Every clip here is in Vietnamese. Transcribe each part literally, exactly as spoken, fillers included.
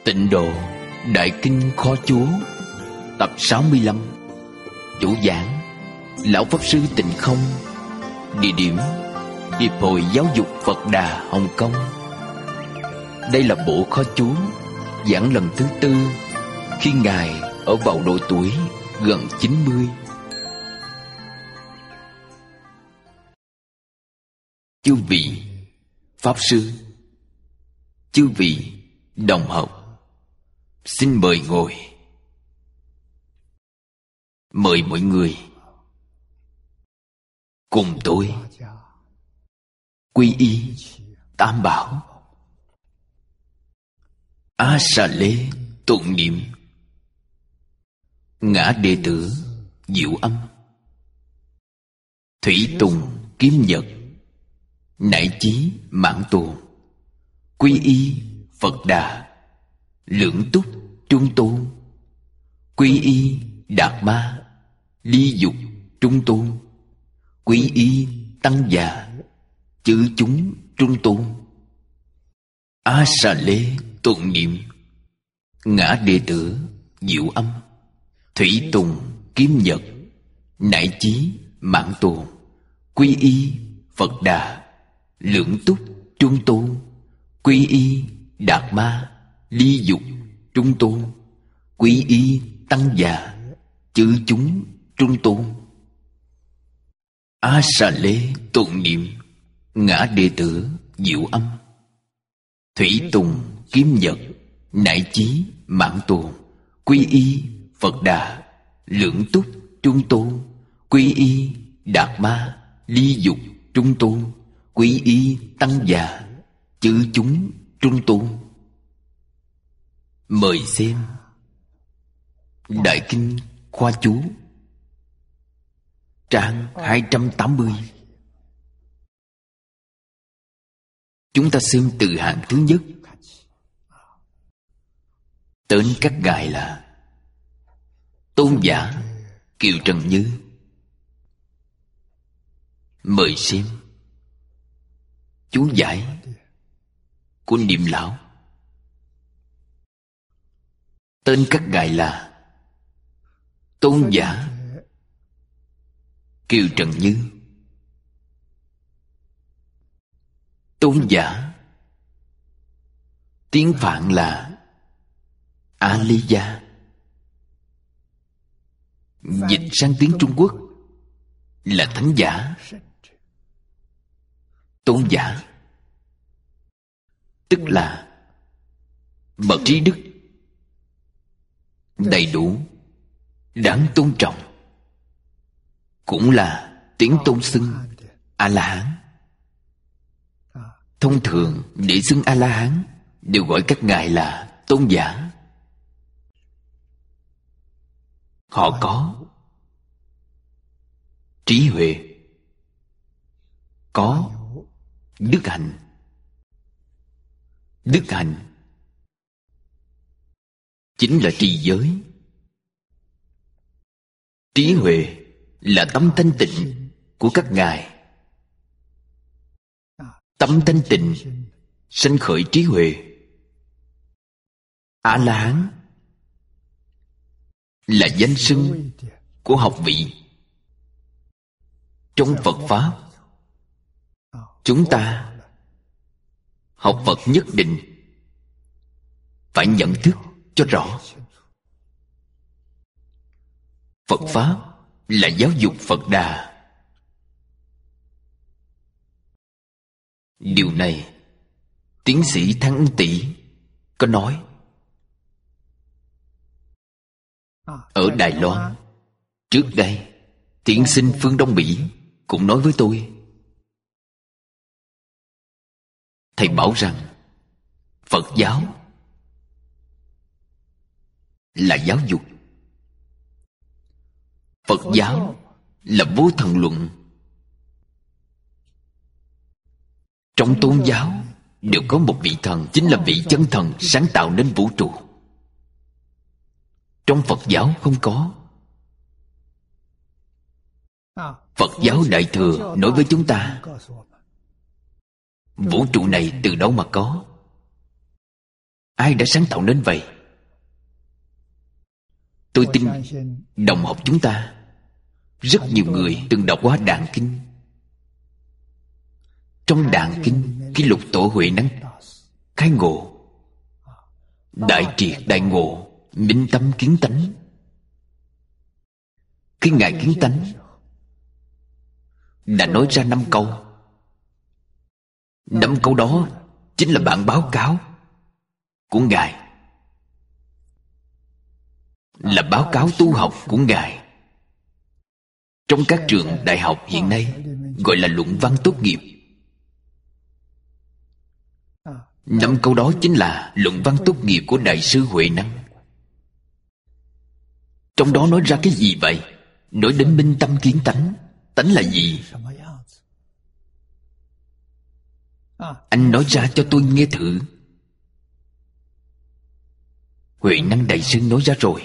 Tịnh Độ Đại Kinh Kho Chúa, tập sáu mươi lăm. Chủ giảng Lão Pháp Sư Tịnh Không. Địa điểm Hiệp hội Giáo dục Phật Đà Hồng Kông. Đây là bộ Kho Chúa giảng lần thứ tư khi Ngài ở vào độ tuổi gần chín mươi. Chư vị Pháp Sư, chư vị đồng học, xin mời ngồi. Mời mọi người cùng tôi quy y Tam Bảo, A Xà Lê tụng niệm Ngã Đệ Tử Diệu Âm, Thủy Tùng Kiếm Nhật, Nại Chí Mãn Tồn, quy y Phật Đà, Lưỡng Túc Trung Tôn, quy y Đạt Ma, Ly Dục Trung Tôn, quy y Tăng Già, Chư Chúng Trung Tôn. A Xà Lê tụng niệm Ngã Đệ Tử Diệu Âm, Thủy Tùng Kiếm Nhật, Nại Chí Mãn Tồn, quy y Phật Đà, Lưỡng Túc Trung Tôn, quy y Đạt Ma, Ly Dục Trung Tôn, quy y Tăng Già, Chư Chúng Trung Tôn. A Xà Lê tụng niệm Ngã Đệ Tử Diệu Âm, Thủy Tùng Kiếm Nhật, Nại Chí Mãn Tồn, quy y Phật Đà, Lưỡng Túc Trung Tôn, quy y Đạt Ma, Ly Dục Trung Tôn, quy y Tăng Già, Chư Chúng Trung Tôn. Mời xem Đại Kinh Khoa Chú, trang hai trăm tám mươi. Chúng ta xem từ hàng thứ nhất. Tên các ngài là Tôn giả Kiều Trần Như. Mời xem chú giải của Niệm Lão. Tên các ngài là Tôn giả Kiều Trần Như. Tôn giả tiếng Phạn là A Li Gia, dịch sang tiếng Trung Quốc là Thánh giả. Tôn giả tức là bậc trí đức, đầy đủ, đáng tôn trọng, cũng là tiếng tôn xưng A La Hán. Thông thường để xưng A La Hán đều gọi các ngài là tôn giả. Họ có trí huệ, có đức hạnh. Đức hạnh chính là trì giới. Trí huệ là tâm thanh tịnh của các ngài. Tâm thanh tịnh sanh khởi trí huệ. A La Hán là danh xưng của học vị. Trong Phật Pháp, chúng ta học Phật nhất định phải nhận thức cho rõ. Phật Pháp là giáo dục Phật Đà. Điều này tiến sĩ Thăng Ân Tị có nói. Ở Đài Loan, trước đây tiến sinh Phương Đông Mỹ cũng nói với tôi. Thầy bảo rằng Phật giáo là giáo dục. Phật giáo là vô thần luận. Trong tôn giáo đều có một vị thần, chính là vị chân thần sáng tạo nên vũ trụ. Trong Phật giáo không có. Phật giáo Đại Thừa nói với chúng ta vũ trụ này từ đâu mà có? Ai đã sáng tạo nên vậy? Tôi tin đồng học chúng ta rất nhiều người từng đọc qua Đàn Kinh. Trong Đàn Kinh, khi Lục Tổ Huệ Năng khai ngộ, đại triệt đại ngộ, minh tâm kiến tánh. Khi Ngài kiến tánh đã nói ra năm câu. Năm câu đó chính là bản báo cáo của Ngài, là báo cáo tu học của Ngài. Trong các trường đại học hiện nay gọi là luận văn tốt nghiệp. Năm câu đó chính là luận văn tốt nghiệp của Đại sư Huệ Năng. Trong đó nói ra cái gì vậy? Nói đến minh tâm kiến tánh. Tánh là gì? Anh nói ra cho tôi nghe thử. Huệ Năng Đại sư nói ra rồi.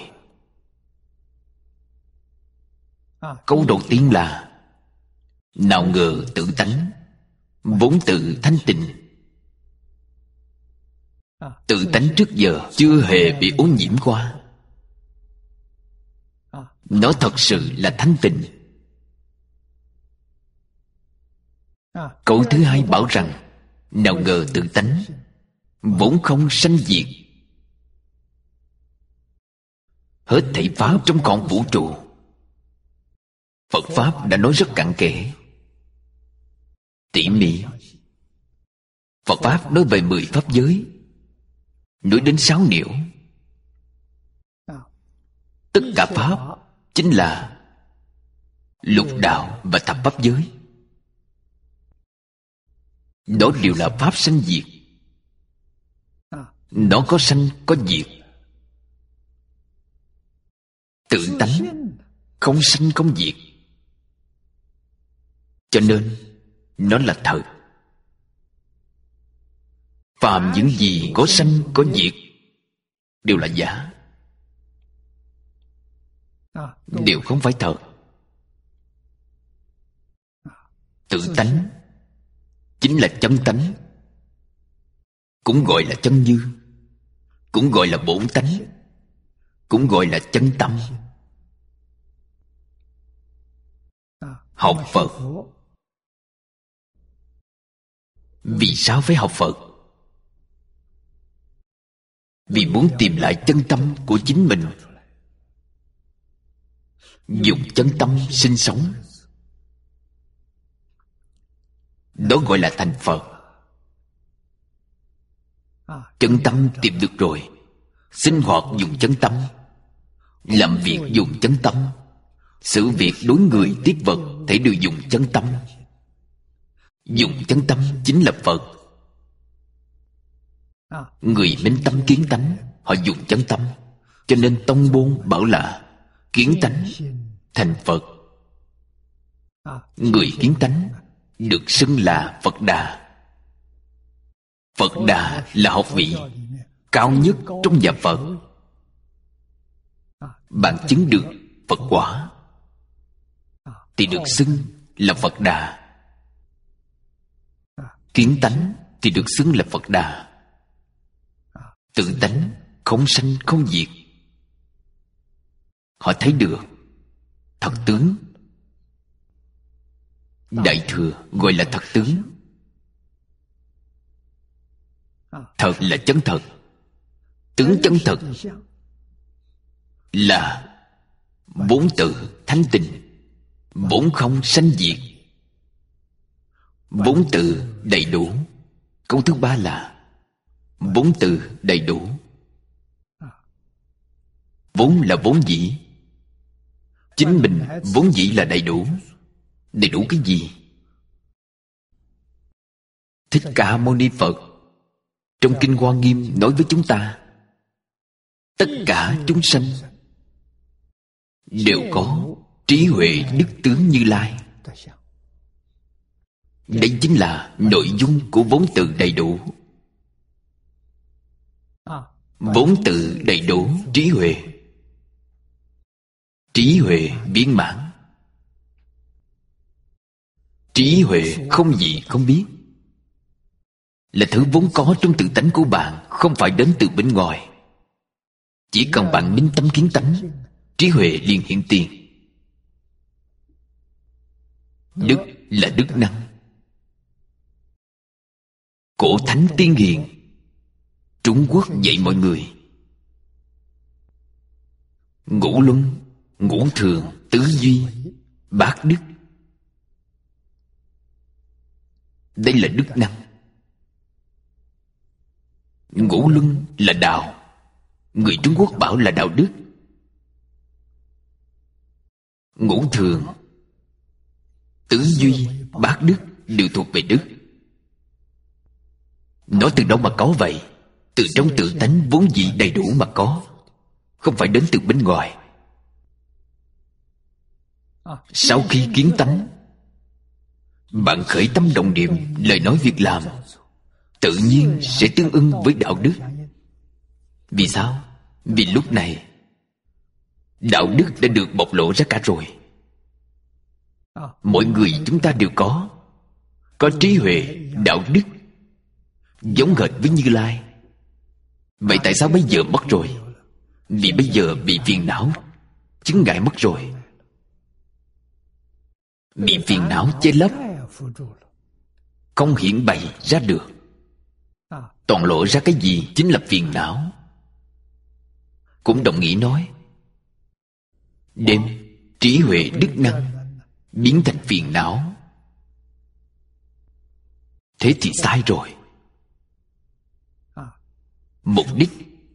Câu đầu tiên là: nào ngờ tự tánh vốn tự thanh tịnh. Tự tánh trước giờ chưa hề bị ô nhiễm qua. Nó thật sự là thanh tịnh. Câu thứ hai bảo rằng: nào ngờ tự tánh vốn không sanh diệt. Hết thảy pháp trong cõi vũ trụ, Phật Pháp đã nói rất cặn kẽ, tỉ mỉ. Phật Pháp nói về mười pháp giới, nói đến sáu niệu. Tất cả pháp chính là lục đạo và thập pháp giới. Đó đều là pháp sanh diệt. Nó có sanh có diệt. Tự tánh không sanh không diệt, cho nên nó là thật. Phàm những gì có sanh có diệt đều là giả, đều không phải thật. Tự tánh chính là chân tánh, cũng gọi là chân như, cũng gọi là bổn tánh, cũng gọi là chân tâm. Học Phật, vì sao phải học Phật? Vì muốn tìm lại chân tâm của chính mình, dùng chân tâm sinh sống. Đó gọi là thành Phật. Chân tâm tìm được rồi, sinh hoạt dùng chân tâm, làm việc dùng chân tâm, xử việc đối người tiếp vật thể đều dùng chân tâm. Dùng chân tâm chính là Phật. Người minh tâm kiến tánh, họ dùng chân tâm, cho nên tông môn bảo là kiến tánh thành Phật. Người kiến tánh được xưng là Phật Đà. Phật Đà là học vị cao nhất trong nhà Phật. Bạn chứng được Phật quả thì được xưng là Phật Đà. Kiến tánh thì được xưng là Phật Đà. Tự tánh không sanh không diệt. Họ thấy được thật tướng. Đại Thừa gọi là thật tướng. Thật là chân thật. Tướng chân thật là vốn tự thanh tịnh, vốn không sanh diệt, vốn tự đầy đủ. Câu thứ ba là vốn tự đầy đủ. Vốn là vốn dĩ. Chính mình vốn dĩ là đầy đủ. Đầy đủ cái gì? Thích Ca Mâu Ni Phật trong Kinh Hoa Nghiêm nói với chúng ta, tất cả chúng sanh đều có trí huệ đức tướng Như Lai. Đây chính là nội dung của vốn tự đầy đủ. Vốn tự đầy đủ trí huệ. Trí huệ viên mãn. Trí huệ không gì không biết, là thứ vốn có trong tự tánh của bạn, không phải đến từ bên ngoài. Chỉ cần bạn minh tâm kiến tánh, trí huệ liền hiện tiền. Đức là đức năng. Cổ thánh tiên hiền Trung Quốc dạy mọi người: ngũ luân, ngũ thường, tứ duy, bát đức. Đây là đức năng. Ngũ luân là đạo, người Trung Quốc bảo là đạo đức. Ngũ thường, tứ duy, bát đức đều thuộc về đức. Nó từ đâu mà có vậy? Từ trong tự tánh vốn dĩ đầy đủ mà có, không phải đến từ bên ngoài. Sau khi kiến tánh, bạn khởi tâm động niệm, lời nói việc làm tự nhiên sẽ tương ưng với đạo đức. Vì sao? Vì lúc này đạo đức đã được bộc lộ ra cả rồi. Mỗi người chúng ta đều có Có trí huệ, đạo đức giống hệt với Như Lai. Vậy tại sao bây giờ mất rồi? Vì bây giờ bị phiền não chướng ngại mất rồi. Bị phiền não che lấp, không hiển bày ra được. Toàn lộ ra cái gì chính là phiền não. Cũng đồng nghĩa nói, đem trí huệ đức năng biến thành phiền não. Thế thì sai rồi. Mục đích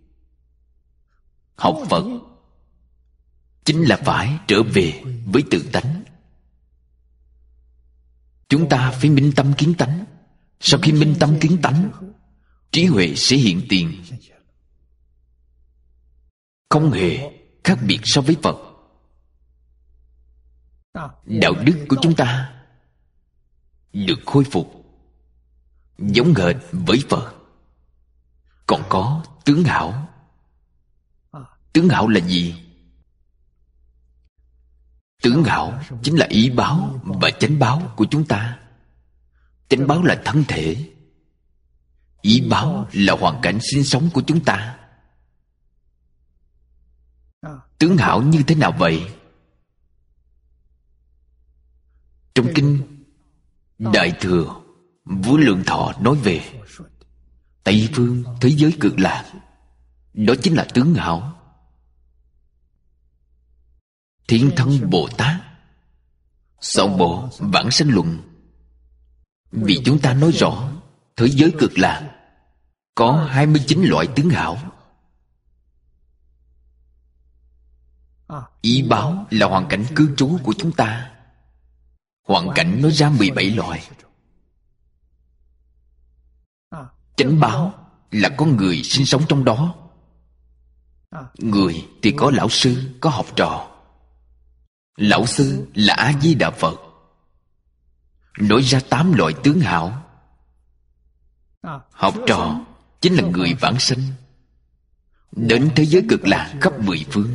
học Phật chính là phải trở về với tự tánh. Chúng ta phải minh tâm kiến tánh. Sau khi minh tâm kiến tánh, trí huệ sẽ hiện tiền, không hề khác biệt so với Phật. Đạo đức của chúng ta được khôi phục giống hệt với Phật. Còn có tướng hảo. Tướng hảo là gì? Tướng hảo chính là ý báo và chánh báo của chúng ta. Chánh báo là thân thể, ý báo là hoàn cảnh sinh sống của chúng ta. Tướng hảo như thế nào vậy? Trong kinh Đại Thừa, Vua Lượng Thọ nói về Tây phương thế giới cực lạc. Đó chính là tướng hảo. Thiên Thân Bồ Tát soạn bộ Vãng Sanh Luận vì chúng ta nói rõ thế giới cực lạc có hai mươi chín loại tướng hảo. Ý báo là hoàn cảnh cư trú của chúng ta. Hoàn cảnh nói ra mười bảy loại. Chánh báo là có người sinh sống trong đó. Người thì có lão sư, có học trò. Lão sư là A-di-đà Phật, nói ra tám loại tướng hảo. Học trò chính là người vãng sanh đến thế giới cực lạc khắp mười phương.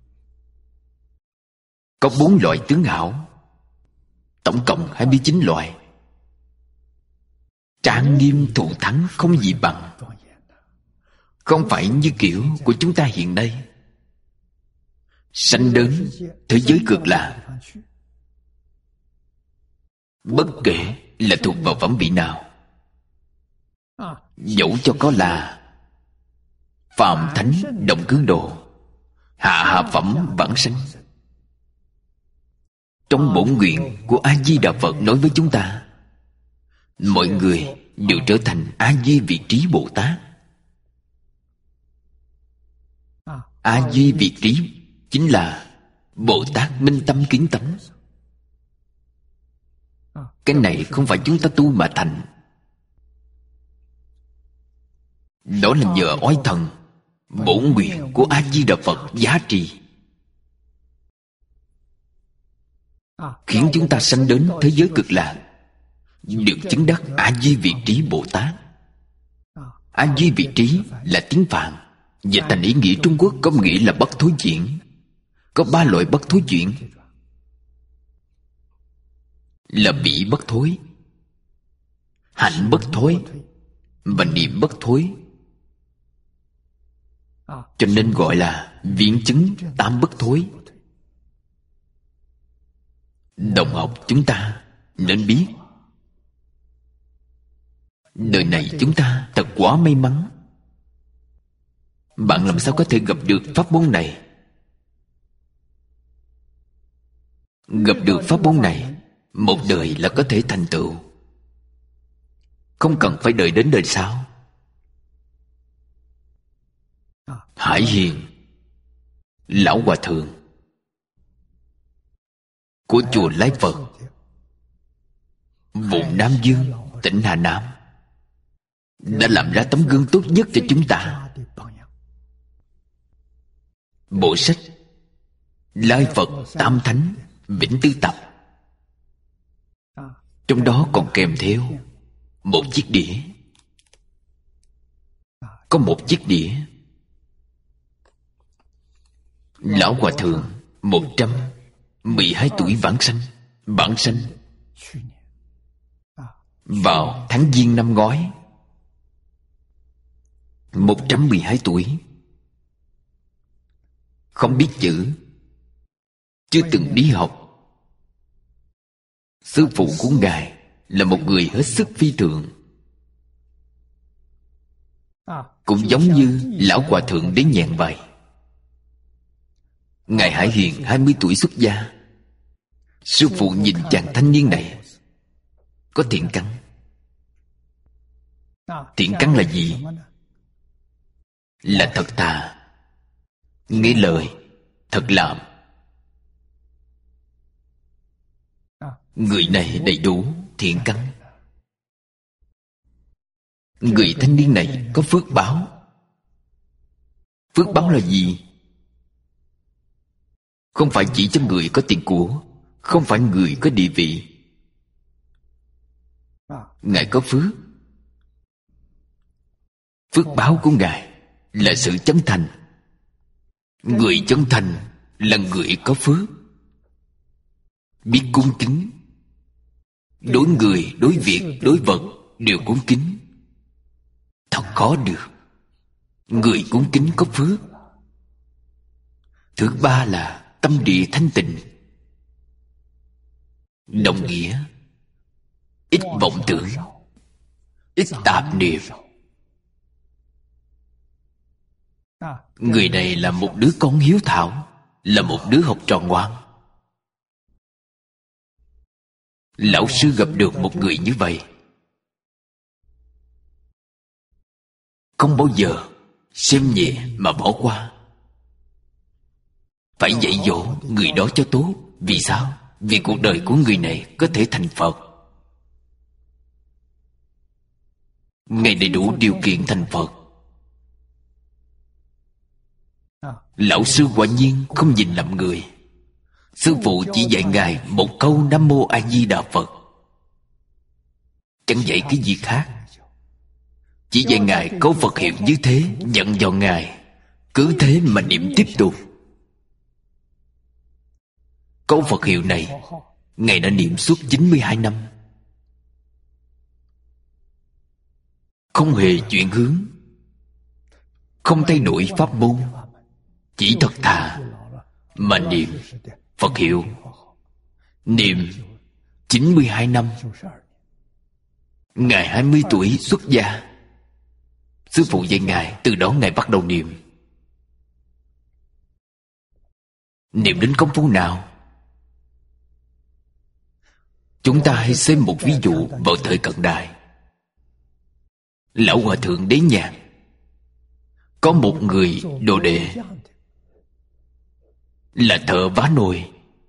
Có bốn loại tướng hảo, tổng cộng hai mươi chín loại. Trang nghiêm thù thắng không gì bằng. Không phải như kiểu của chúng ta hiện nay, sanh đến thế giới cực lạc, bất kể là thuộc vào phẩm vị nào, dẫu cho có là phàm thánh động cương độ, hạ hạ phẩm vãng sanh. Trong bổn nguyện của A-di-đà Phật nói với chúng ta, mọi người đều trở thành A-di vị trí Bồ Tát. A-di vị trí chính là Bồ Tát minh tâm kiến tánh. Cái này không phải chúng ta tu mà thành. Đó là nhờ oai thần bổn nguyện của A-di-đà Phật giá trị, khiến chúng ta sanh đến thế giới cực lạc, được chứng đắc A-di vị trí Bồ Tát. A-di vị trí là tiếng Phạn, dịch thành ý nghĩa Trung Quốc có nghĩa là bất thối chuyển. Có ba loại bất thối chuyển là vị bất thối, hạnh bất thối, và niệm bất thối, cho nên gọi là viễn chứng tám bất thối. Đồng học chúng ta nên biết, đời này chúng ta thật quá may mắn. Bạn làm sao có thể gặp được pháp môn này? Gặp được pháp môn này, một đời là có thể thành tựu, không cần phải đợi đến đời sau. Hải Hiền, lão hòa thượng của chùa Lái Phật, vùng Nam Dương, tỉnh Hà Nam, đã làm ra tấm gương tốt nhất cho chúng ta. Bộ sách Lai Phật Tam Thánh Vĩnh Tư Tập, trong đó còn kèm theo một chiếc đĩa. Có một chiếc đĩa lão hòa thượng một trăm mười hai tuổi vãng sanh, vãng sanh vào tháng Giêng năm ngoái. Một trăm mười hai tuổi, không biết chữ, chưa từng đi học. Sư phụ của ngài là một người hết sức phi thường, cũng giống như lão hòa thượng Đế Nhàn vậy. Ngài Hải Hiền hai mươi tuổi xuất gia. Sư phụ nhìn chàng thanh niên này có thiện căn. Thiện căn là gì? Là thật thà, nghe lời, thật làm. Người này đầy đủ thiện căn. Người thanh niên này có phước báo. Phước báo là gì? Không phải chỉ cho người có tiền của, không phải người có địa vị. Ngài có phước. Phước báo của Ngài là sự chân thành. Người chân thành là người có phước. Biết cung kính, đối người, đối việc, đối vật đều cung kính. Thật khó được. Người cung kính có phước. Thứ ba là tâm địa thanh tịnh, đồng nghĩa ít vọng tưởng, ít tạp niệm. Người này là một đứa con hiếu thảo, là một đứa học trò ngoan. Lão sư gặp được một người như vậy, không bao giờ xem nhẹ mà bỏ qua. Phải dạy dỗ người đó cho tốt. Vì sao? Vì cuộc đời của người này có thể thành Phật. Ngài đầy đủ điều kiện thành Phật. Lão sư quả nhiên không nhìn lầm người. Sư phụ chỉ dạy Ngài một câu Nam Mô A Di Đà Phật, chẳng dạy cái gì khác. Chỉ dạy Ngài câu Phật hiệu như thế, dặn dò Ngài cứ thế mà niệm tiếp tục. Câu Phật hiệu này Ngài đã niệm suốt chín mươi hai năm, không hề chuyển hướng, không thay đổi pháp môn, chỉ thật thà mà niệm Phật hiệu. Niệm chín mươi hai năm. Ngài hai mươi tuổi xuất gia. Sư phụ dạy Ngài, từ đó Ngài bắt đầu niệm. Niệm đến công phu nào? Chúng ta hãy xem một ví dụ vào thời cận đại. Lão hòa thượng Đế Nhàn có một người đồ đệ là thợ vá nồi.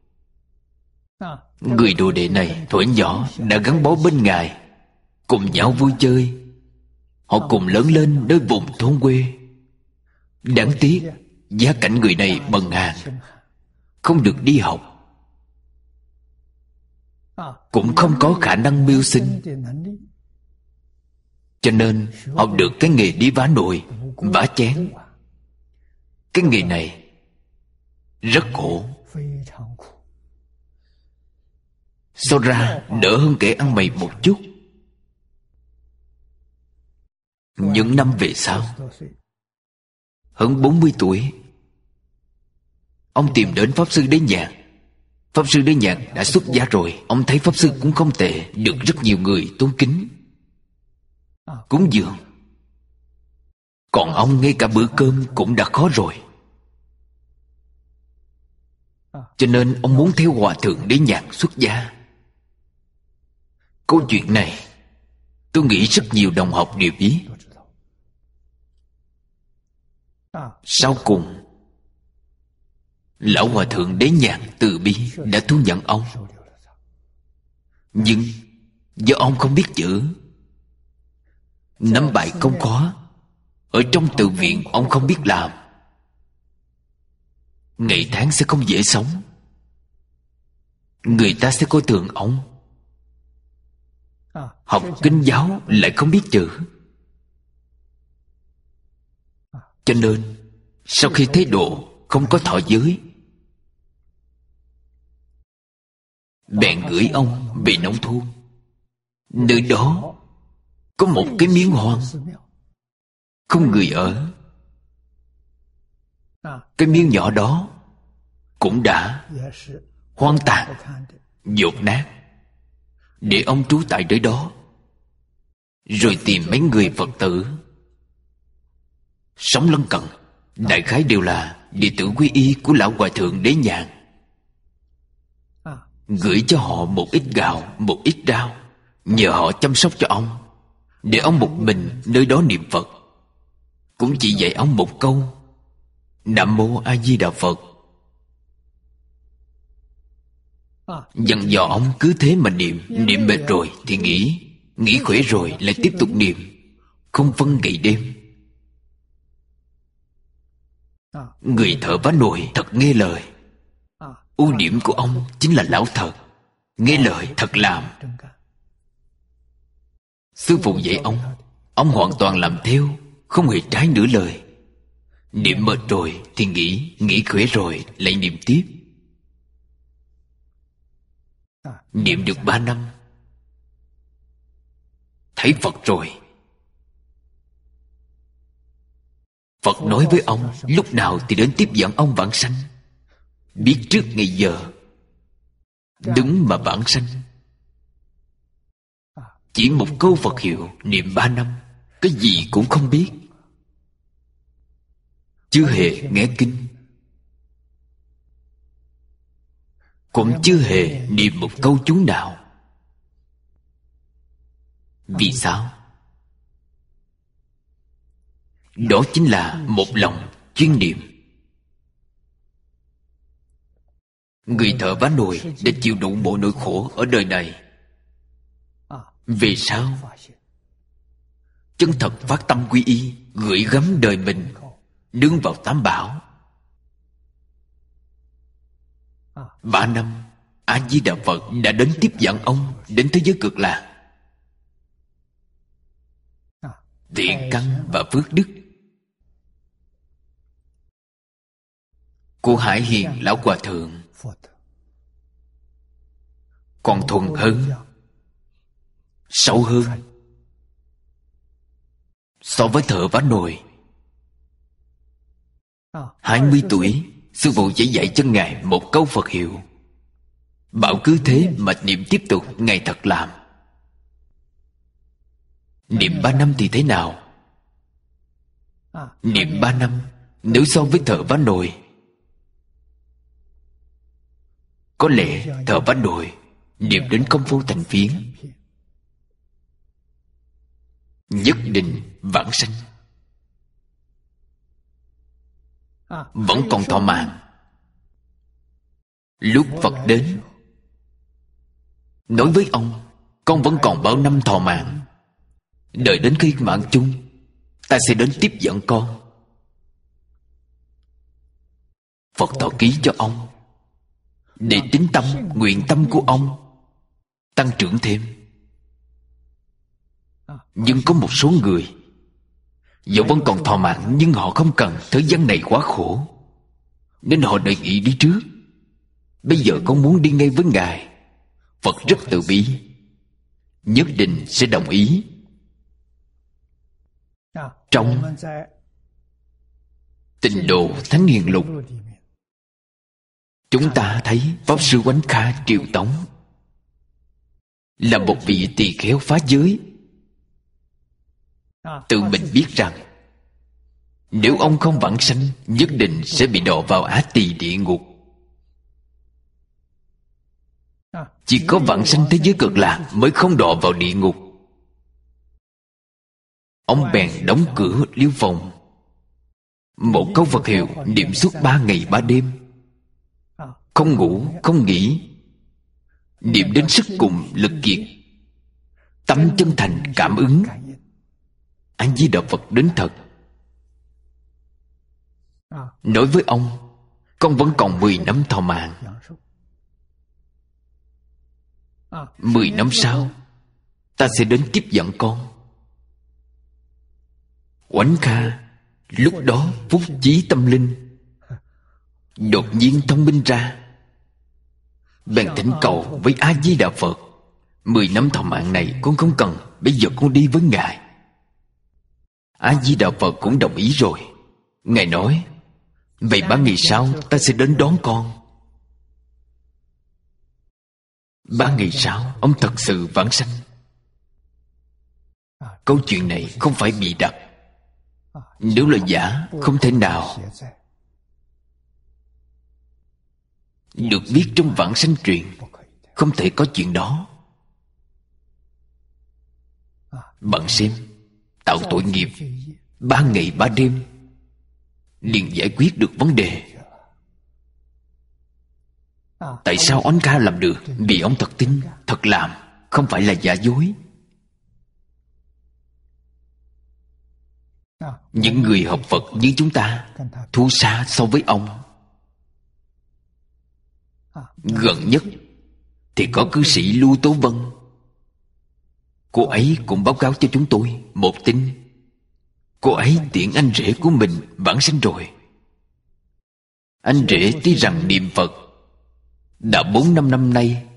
Người đồ đệ này thuở nhỏ đã gắn bó bên Ngài, cùng nhau vui chơi. Họ cùng lớn lên nơi vùng thôn quê. Đáng tiếc gia cảnh người này bần hàn, không được đi học, cũng không có khả năng mưu sinh, cho nên học được cái nghề đi vá nồi, vá chén. Cái nghề này rất khổ. So ra đỡ hơn kẻ ăn mày một chút. Những năm về sau, hơn bốn mươi tuổi, ông tìm đến Pháp Sư Đế Nhạc. Pháp Sư Đế Nhạc đã xuất gia rồi. Ông thấy Pháp Sư cũng không tệ, được rất nhiều người tôn kính, cúng dường. Còn ông ngay cả bữa cơm cũng đã khó rồi. Cho nên ông muốn theo Hòa Thượng Đế Nhạc xuất gia. Câu chuyện này tôi nghĩ rất nhiều đồng học đều biết. Sau cùng, Lão Hòa Thượng Đế Nhạc từ bi đã thu nhận ông. Nhưng do ông không biết chữ, nắm bài công khó, ở trong tự viện ông không biết làm, ngày tháng sẽ không dễ sống. Người ta sẽ coi thường ông. Học kinh giáo lại không biết chữ. Cho nên sau khi thấy độ không có thọ giới, bèn gửi ông về nông thôn. Nơi đó có một cái miếu hoang, không người ở. Cái miếu nhỏ đó cũng đã hoang tàn, dột nát, để ông trú tại nơi đó. Rồi tìm mấy người Phật tử sống lân cận, đại khái đều là đệ tử quy y của Lão Hòa Thượng Đế Nhạc, gửi cho họ một ít gạo, một ít rau, nhờ họ chăm sóc cho ông, để ông một mình nơi đó niệm Phật. Cũng chỉ dạy ông một câu: Nam Mô A Di Đà Phật. Dặn dò ông cứ thế mà niệm. Niệm mệt rồi thì nghỉ, nghỉ khỏe rồi lại tiếp tục niệm, không phân ngày đêm. Người thợ vá nồi thật nghe lời. Ưu điểm của ông chính là lão thật, nghe lời thật làm. Sư phụ dạy ông, ông hoàn toàn làm theo, không hề trái nửa lời. Niệm mệt rồi thì nghỉ, nghỉ khỏe rồi lại niệm tiếp. Niệm được ba năm, thấy Phật rồi. Phật nói với ông lúc nào thì đến tiếp dẫn ông vãng sanh. Biết trước ngày giờ, đứng mà vãng sanh. Chỉ một câu Phật hiệu, niệm ba năm, cái gì cũng không biết, chưa hề nghe kinh, cũng chưa hề niệm một câu chú nào. Vì sao? Đó chính là một lòng chuyên niệm. Người thợ vá nồi đã chịu đủ mọi nỗi khổ ở đời này. Về sau chân thật phát tâm quy y, gửi gắm đời mình nương vào Tam Bảo. Ba năm, A Di Đà Phật đã đến tiếp dẫn ông đến thế giới Cực Lạc. Thiện căn và phước đức của Hải Hiền Lão Hòa Thượng còn thuần hơn, sâu hơn so với thợ vá nồi. Hai mươi tuổi, sư phụ chỉ dạy cho ngài một câu Phật hiệu, bảo cứ thế mà niệm tiếp tục, ngài thật làm. Niệm ba năm thì thế nào? Niệm ba năm, nếu so với thợ vá nồi, có lẽ thợ vá nồi niệm đến công phu thành phiến, nhất định vãng sanh, vẫn còn thọ mạng. Lúc Phật đến nói với ông, con vẫn còn bao năm thọ mạng, đợi đến khi mạng chung, ta sẽ đến tiếp dẫn con. Phật thọ ký cho ông, để tín tâm, nguyện tâm của ông tăng trưởng thêm. Nhưng có một số người dẫu vẫn còn thọ mạng, nhưng họ không cần thế gian này quá khổ, nên họ đề nghị đi trước. Bây giờ con muốn đi ngay với ngài. Phật rất từ bi, nhất định sẽ đồng ý. Trong Tịnh Độ Thánh Hiền Lục, chúng ta thấy Pháp Sư Oánh Kha Triều Tống là một vị tỳ kheo phá giới. Tự mình biết rằng nếu ông không vãng sanh, nhất định sẽ bị đọa vào Á Tỳ địa ngục. Chỉ có vãng sanh thế giới Cực Lạc mới không đọa vào địa ngục. Ông bèn đóng cửa liêu phòng, một câu Phật hiệu niệm suốt ba ngày ba đêm, không ngủ không nghỉ, niệm đến sức cùng lực kiệt, tâm chân thành cảm ứng. A Di Đà Phật đến thật. Nói với ông, con vẫn còn mười năm thọ mạng. Mười năm sau, ta sẽ đến tiếp dẫn con. Oánh Kha lúc đó phúc chí tâm linh, đột nhiên thông minh ra, bèn thỉnh cầu với A Di Đà Phật: Mười năm thọ mạng này con không cần, bây giờ con đi với Ngài. A Di Đà Phật cũng đồng ý rồi. Ngài nói: Vậy ba ngày sau ta sẽ đến đón con. Ba ngày sau ông thật sự vãng sanh. Câu chuyện này không phải bịa đặt. Nếu là giả, không thể nào. Được viết trong vãng sanh truyện, không thể có chuyện đó. Bạn xem, tạo tội nghiệp ba ngày ba đêm liền giải quyết được vấn đề. Tại sao Oánh Kha làm được? Vì ông thật tin, thật làm, không phải là giả dối. Những người học Phật như chúng ta thua xa so với ông. Gần nhất thì có cư sĩ Lưu Tố Vân. Cô ấy cũng báo cáo cho chúng tôi một tin. Cô ấy tiễn anh rể của mình vãng sanh rồi. Anh rể tuy rằng niệm Phật đã bốn năm năm nay,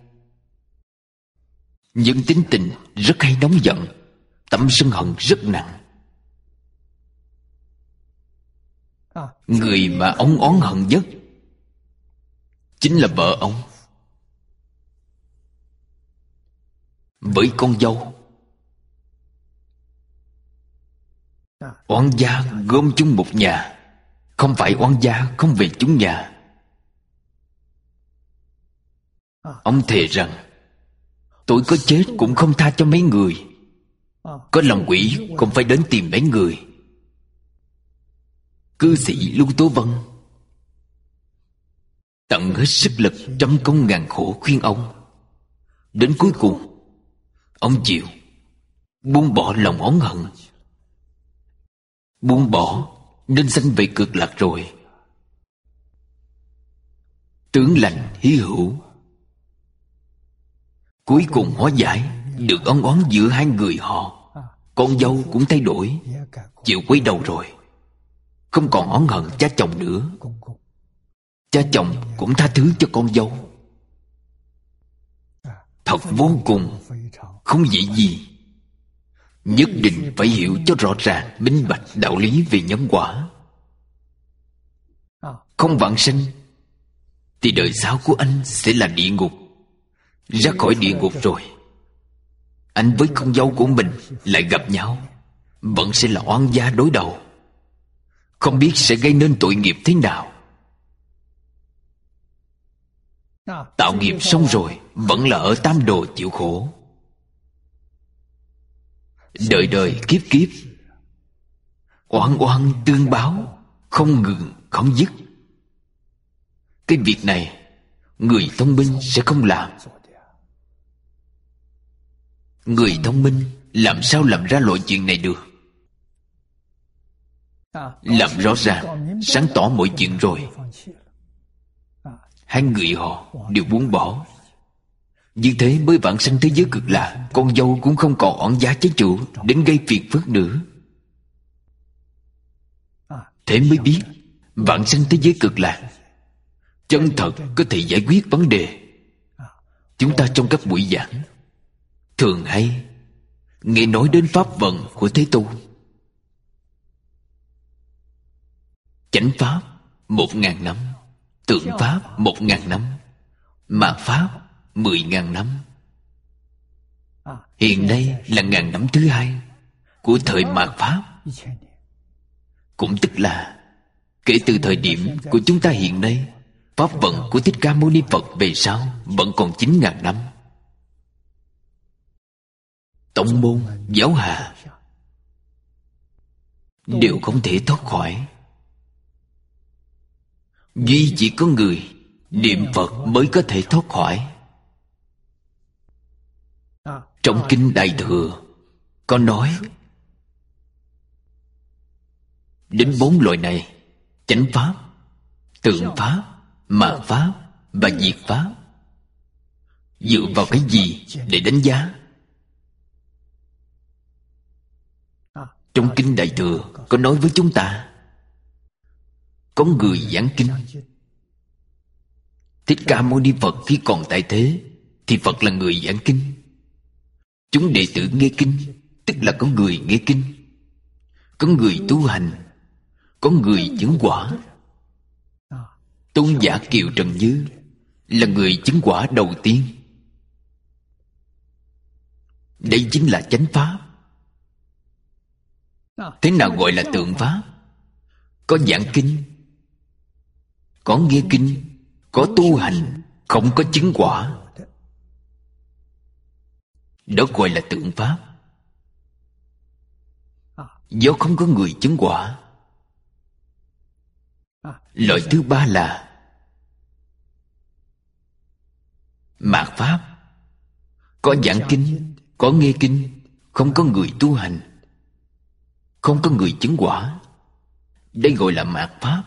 nhưng tính tình rất hay nóng giận, tâm sân hận rất nặng. Người mà ông oán hận nhất chính là vợ ông. Với con dâu, oán gia gom chung một nhà, không phải oán gia không về chung nhà. Ông thề rằng tôi có chết cũng không tha cho mấy người. Có lòng quỷ cũng phải đến tìm mấy người. Cư sĩ Lưu Tố Vân tận hết sức lực, trăm công ngàn khổ khuyên ông. Đến cuối cùng ông chịu, buông bỏ lòng oán hận, buông bỏ nên sanh về Cực Lạc rồi. Tướng lành hy hữu, cuối cùng hóa giải được ân oán giữa hai người họ. Con dâu cũng thay đổi, chịu quay đầu rồi, không còn oán hận cha chồng nữa. Cha chồng cũng tha thứ cho con dâu. Thật vô cùng không dễ gì. Nhất định phải hiểu cho rõ ràng, minh bạch đạo lý về nhân quả. Không vãng sanh thì đời sau của anh sẽ là địa ngục. Ra khỏi địa ngục rồi, anh với con dâu của mình lại gặp nhau, vẫn sẽ là oan gia đối đầu. Không biết sẽ gây nên tội nghiệp thế nào. Tạo nghiệp xong rồi vẫn là ở tam đồ chịu khổ. Đời đời kiếp kiếp oan oan tương báo, không ngừng không dứt. Cái việc này người thông minh sẽ không làm. Người thông minh làm sao làm ra loại chuyện này được? Làm rõ ràng, sáng tỏ mọi chuyện rồi, hai người họ đều buông bỏ. Như thế mới vãng sanh thế giới Cực Lạc. Con dâu cũng không còn oán giá trái chủ đến gây phiền phức nữa. Thế mới biết vãng sanh thế giới Cực Lạc chân thật có thể giải quyết vấn đề. Chúng ta trong các buổi giảng thường hay nghe nói đến pháp vận của Thế Tôn. Chánh Pháp một ngàn năm, Tượng Pháp một ngàn năm, Mạt Pháp mười ngàn năm. Hiện nay là ngàn năm thứ hai của thời Mạt Pháp. Cũng tức là kể từ thời điểm của chúng ta hiện nay, Pháp vận của Thích Ca Mâu Ni Phật về sau vẫn còn chín ngàn năm. Tông môn, giáo hạ đều không thể thoát khỏi. Duy chỉ có người niệm Phật mới có thể thoát khỏi. Trong Kinh Đại Thừa có nói đến bốn loại này: Chánh Pháp, Tượng Pháp, Mạt Pháp và Diệt Pháp. Dựa vào cái gì để đánh giá? Trong Kinh Đại Thừa có nói với chúng ta, có người giảng kinh. Thích Ca Mâu Ni Phật khi còn tại thế thì Phật là người giảng kinh. Chúng đệ tử nghe kinh, tức là có người nghe kinh, có người tu hành, có người chứng quả. Tôn giả Kiều Trần Như là người chứng quả đầu tiên. Đây chính là chánh Pháp. Thế nào gọi là tượng Pháp? Có giảng kinh, có nghe kinh, có tu hành, không có chứng quả, đó gọi là tượng Pháp. Do không có người chứng quả. Loại thứ ba là Mạt Pháp. Có giảng kinh, có nghe kinh, không có người tu hành, không có người chứng quả, đây gọi là Mạt Pháp.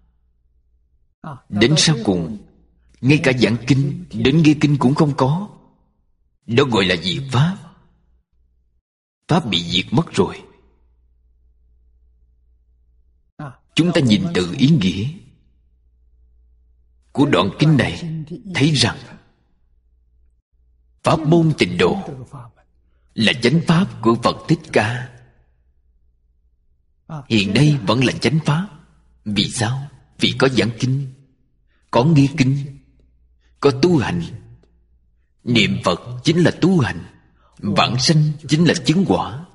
Đến sau cùng, ngay cả giảng kinh đến nghe kinh cũng không có, đó gọi là diệt Pháp. Pháp bị diệt mất rồi. Chúng ta nhìn từ ý nghĩa của đoạn kinh này thấy rằng Pháp môn Tịnh Độ là chánh Pháp của Phật Thích Ca. Hiện nay vẫn là chánh Pháp. Vì sao? Vì có giảng kinh, có nghe kinh, có tu hành. Niệm Phật chính là tu hành, vãng sanh chính là chứng quả.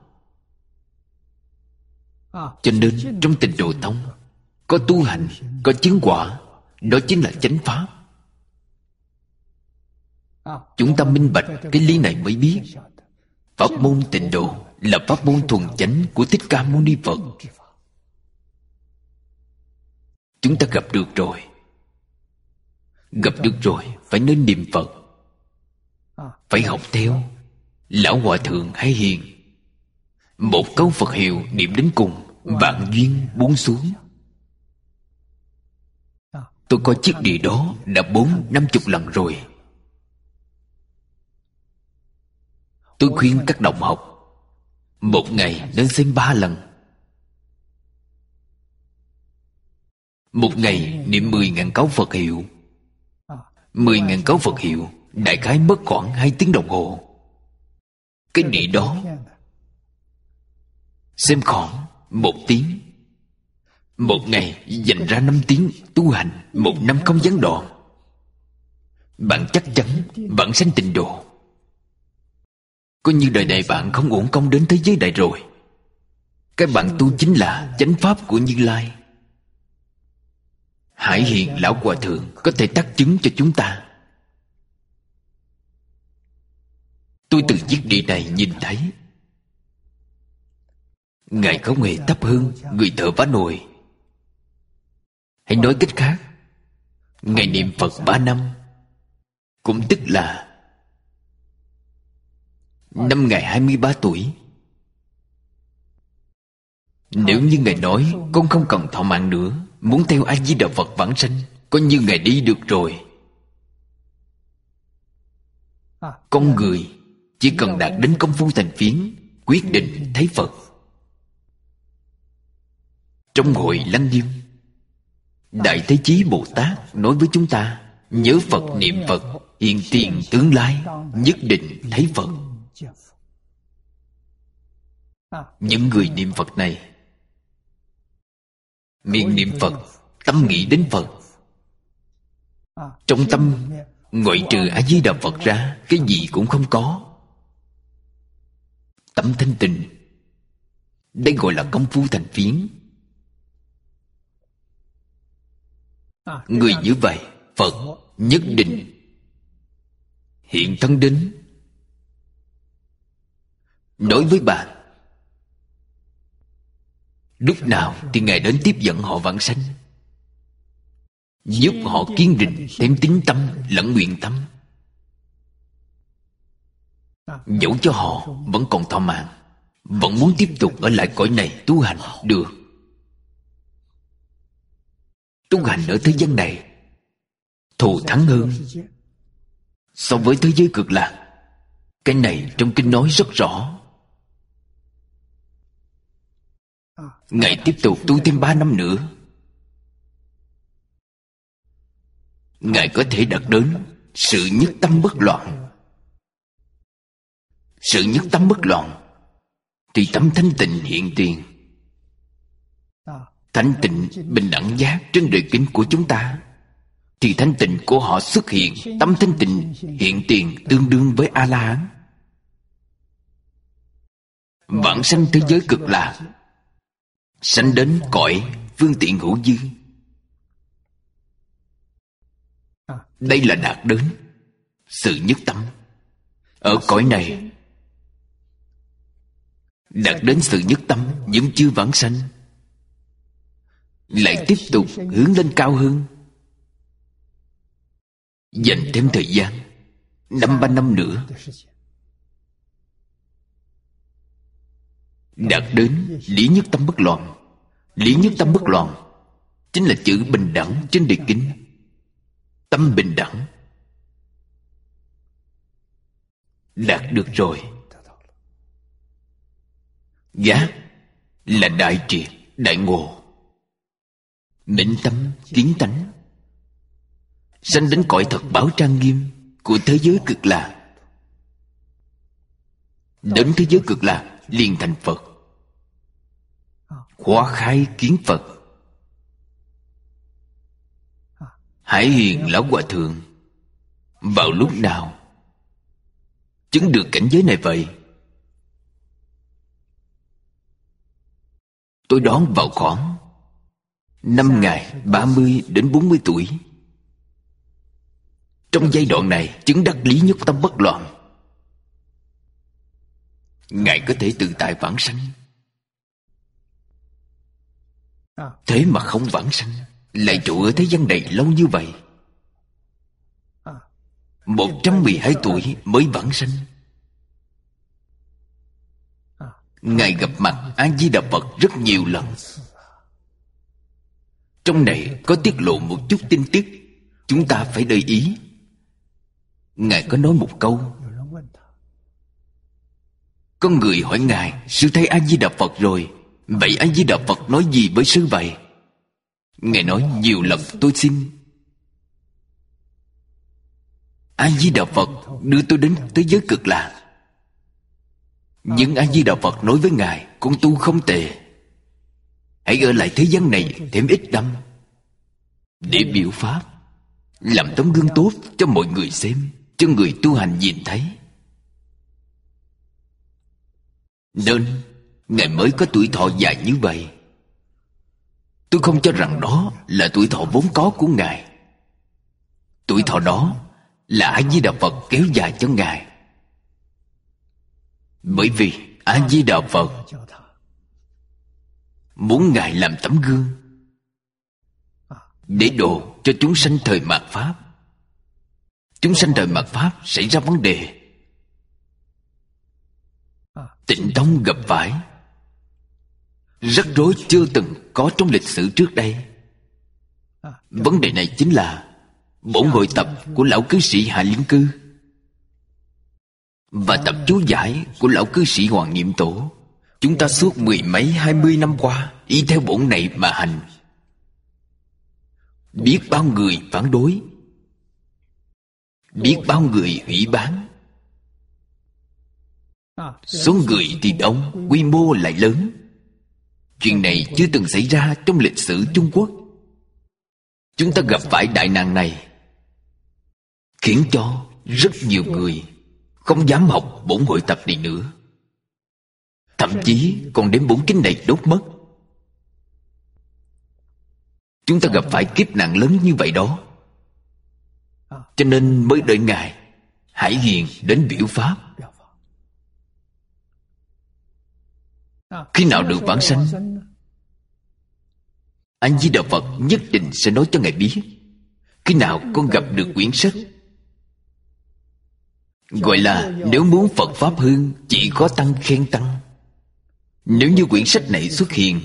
Cho nên trong Tịnh Độ Tông có tu hành, có chứng quả, đó chính là chánh Pháp. Chúng ta minh bạch cái lý này mới biết Pháp môn Tịnh Độ là pháp môn thuần chánh của Thích Ca Mâu Ni Phật. Chúng ta gặp được rồi. Gặp được rồi phải nên niệm Phật, phải học theo Lão Hòa Thượng Hay Hiền. Một câu Phật hiệu niệm đến cùng, vạn duyên buông xuống. Tôi coi chiếc đĩa đó đã bốn năm chục lần rồi. Tôi khuyên các đồng học một ngày nên xem ba lần. Một ngày niệm mười ngàn câu Phật hiệu. Mười ngàn câu Phật hiệu đại khái mất khoảng hai tiếng đồng hồ. Cái đĩa đó xem khoảng một tiếng. Một ngày dành ra năm tiếng tu hành, một năm không gián đoạn. Bạn chắc chắn vãng sanh Tịnh Độ. Coi như đời này bạn không uổng công đến thế giới này rồi. Cái bạn tu chính là chánh Pháp của Như Lai. Hải Hiền Lão Hòa Thượng có thể tác chứng cho chúng ta. Tôi từ chiếc đĩa này nhìn thấy Ngài không hề thấp hơn người thợ vá nồi. Hãy nói cách khác, Ngài niệm Phật ba năm, cũng tức là năm Ngài hai mươi ba tuổi. Nếu như Ngài nói con không cần thọ mạng nữa, muốn theo A Di Đà Phật vãng sanh, coi như Ngài đi được rồi. Con người chỉ cần đạt đến công phu thành phiến, quyết định thấy Phật. Trong hội Lăng Nghiêm, Đại Thế Chí Bồ Tát nói với chúng ta: nhớ Phật niệm Phật, hiện tiền tương lai nhất định thấy Phật. Những người niệm Phật này miệng niệm Phật, tâm nghĩ đến Phật. Trong tâm ngoại trừ A Di Đà Phật ra, cái gì cũng không có. Tâm thanh tịnh, đây gọi là công phu thành phiến. Người như vậy, Phật nhất định hiện thân đến. Đối với bạn, lúc nào thì Ngài đến tiếp dẫn họ vãng sanh, giúp họ kiên định thêm tín tâm lẫn nguyện tâm. Dẫu cho họ vẫn còn thọ mạng, vẫn muốn tiếp tục ở lại cõi này tu hành, được. Tu hành ở thế gian này thù thắng hơn so với thế giới cực lạc. Cái này trong kinh nói rất rõ. Ngài tiếp tục tu thêm ba năm nữa, Ngài có thể đạt đến sự nhất tâm bất loạn. Sự nhất tâm bất loạn thì tâm thanh tịnh hiện tiền. Thanh tịnh bình đẳng giác trên đời kinh của chúng ta, thì thanh tịnh của họ xuất hiện, tâm thanh tịnh hiện tiền tương đương với A-la-hán. Vãng sanh thế giới cực lạc, sanh đến cõi phương tiện hữu dư. Đây là đạt đến sự nhất tâm. Ở cõi này đạt đến sự nhất tâm vẫn chưa vãng sanh, lại tiếp tục hướng lên cao hơn. Dành thêm thời gian năm ba năm nữa, đạt đến lý nhất tâm bất loạn. Lý nhất tâm bất loạn chính là chữ bình đẳng trên đề kinh. Tâm bình đẳng đạt được rồi. Giác là đại triệt, đại ngộ, minh tâm, kiến tánh, sanh đến cõi thật báo trang nghiêm của thế giới cực lạc. Đến thế giới cực lạc liền thành Phật, hoa khai kiến Phật. Hải Hiền Lão Hòa Thượng vào lúc nào chứng được cảnh giới này vậy? Tôi đoán vào khoảng năm ngày ba mươi đến bốn mươi tuổi. Trong giai đoạn này chứng đắc lý nhất tâm bất loạn, Ngài có thể tự tại vãng sanh. Thế mà không vãng sanh, lại trụ ở thế gian này lâu như vậy. Một trăm mười hai tuổi mới vãng sanh. Ngài gặp mặt A Di Đà Phật rất nhiều lần. Trong này có tiết lộ một chút tin tức, chúng ta phải để ý. Ngài có nói một câu. Có người hỏi Ngài: Sư thấy A Di Đà Phật rồi, vậy A Di Đà Phật nói gì với sư vậy? Ngài nói: nhiều lần tôi xin A Di Đà Phật đưa tôi đến thế giới cực lạc. Nhưng A Di Đà Phật nói với Ngài: con tu không tệ, hãy ở lại thế gian này thêm ít năm, để biểu pháp, làm tấm gương tốt cho mọi người xem, cho người tu hành nhìn thấy. Nên Ngài mới có tuổi thọ dài như vậy. Tôi không cho rằng đó là tuổi thọ vốn có của Ngài. Tuổi thọ đó là A Di Đà Phật kéo dài cho Ngài. Bởi vì A Di Đà Phật muốn Ngài làm tấm gương, để độ cho chúng sanh thời mạt Pháp. Chúng sanh thời mạt Pháp xảy ra vấn đề, Tịnh Tông gặp phải rắc rối chưa từng có trong lịch sử trước đây. Vấn đề này chính là bổn hội tập của lão cư sĩ Hạ Liên Cư và tập chú giải của lão cư sĩ Hoàng Niệm Tổ. Chúng ta suốt mười mấy hai mươi năm qua y theo bổn này mà hành. Biết bao người phản đối, biết bao người hủy bán. Số người thì đông, quy mô lại lớn. Chuyện này chưa từng xảy ra trong lịch sử Trung Quốc. Chúng ta gặp phải đại nạn này, khiến cho rất nhiều người không dám học bổn hội tập này nữa. Thậm chí còn đem bốn kinh này đốt mất. Chúng ta gặp phải kiếp nạn lớn như vậy đó. Cho nên mới đợi Ngài Hải Hiền đến biểu pháp. Khi nào được vãng sanh, A Di Đà Phật nhất định sẽ nói cho Ngài biết. Khi nào con gặp được quyển sách, gọi là nếu muốn Phật Pháp hương, chỉ có tăng khen tăng. Nếu như quyển sách này xuất hiện,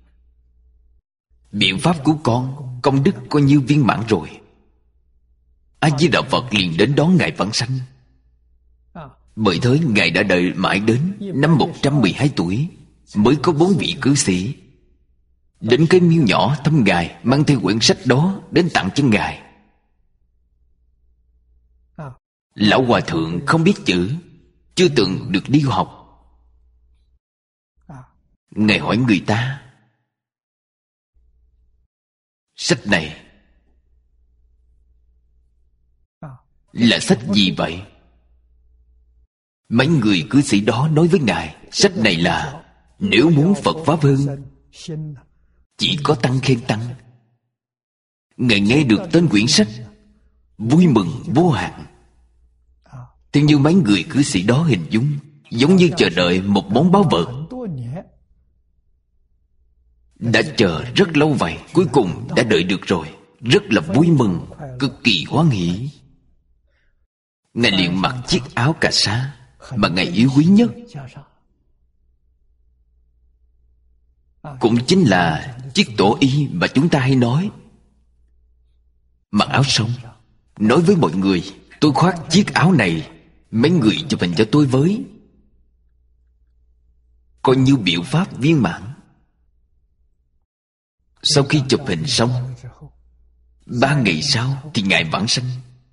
biện pháp của con, công đức coi như viên mãn rồi. A Di Đà Phật liền đến đón Ngài vãng sanh. Bởi thế Ngài đã đợi mãi đến năm một trăm mười hai tuổi mới có bốn vị cư sĩ đến cái miếu nhỏ thăm Ngài, mang theo quyển sách đó đến tặng cho Ngài. Lão hòa thượng không biết chữ, chưa từng được đi học. Ngài hỏi người ta, sách này là sách gì vậy? Mấy người cư sĩ đó nói với Ngài, sách này là nếu muốn Phật Pháp hưng, chỉ có tăng khen tăng. Ngài nghe được tên quyển sách, vui mừng vô hạn. Theo như mấy người cư sĩ đó hình dung, giống như chờ đợi một món báu vật. Đã chờ rất lâu vậy, cuối cùng đã đợi được rồi. Rất là vui mừng, cực kỳ hoan hỷ. Ngài liền mặc chiếc áo cà sa mà Ngài yêu quý nhất, cũng chính là chiếc tổ y mà chúng ta hay nói. Mặc áo xong, nói với mọi người, tôi khoác chiếc áo này, mấy người chụp hình cho tôi với, coi như biểu pháp viên mãn. Sau khi chụp hình xong, ba ngày sau thì Ngài vãng sanh.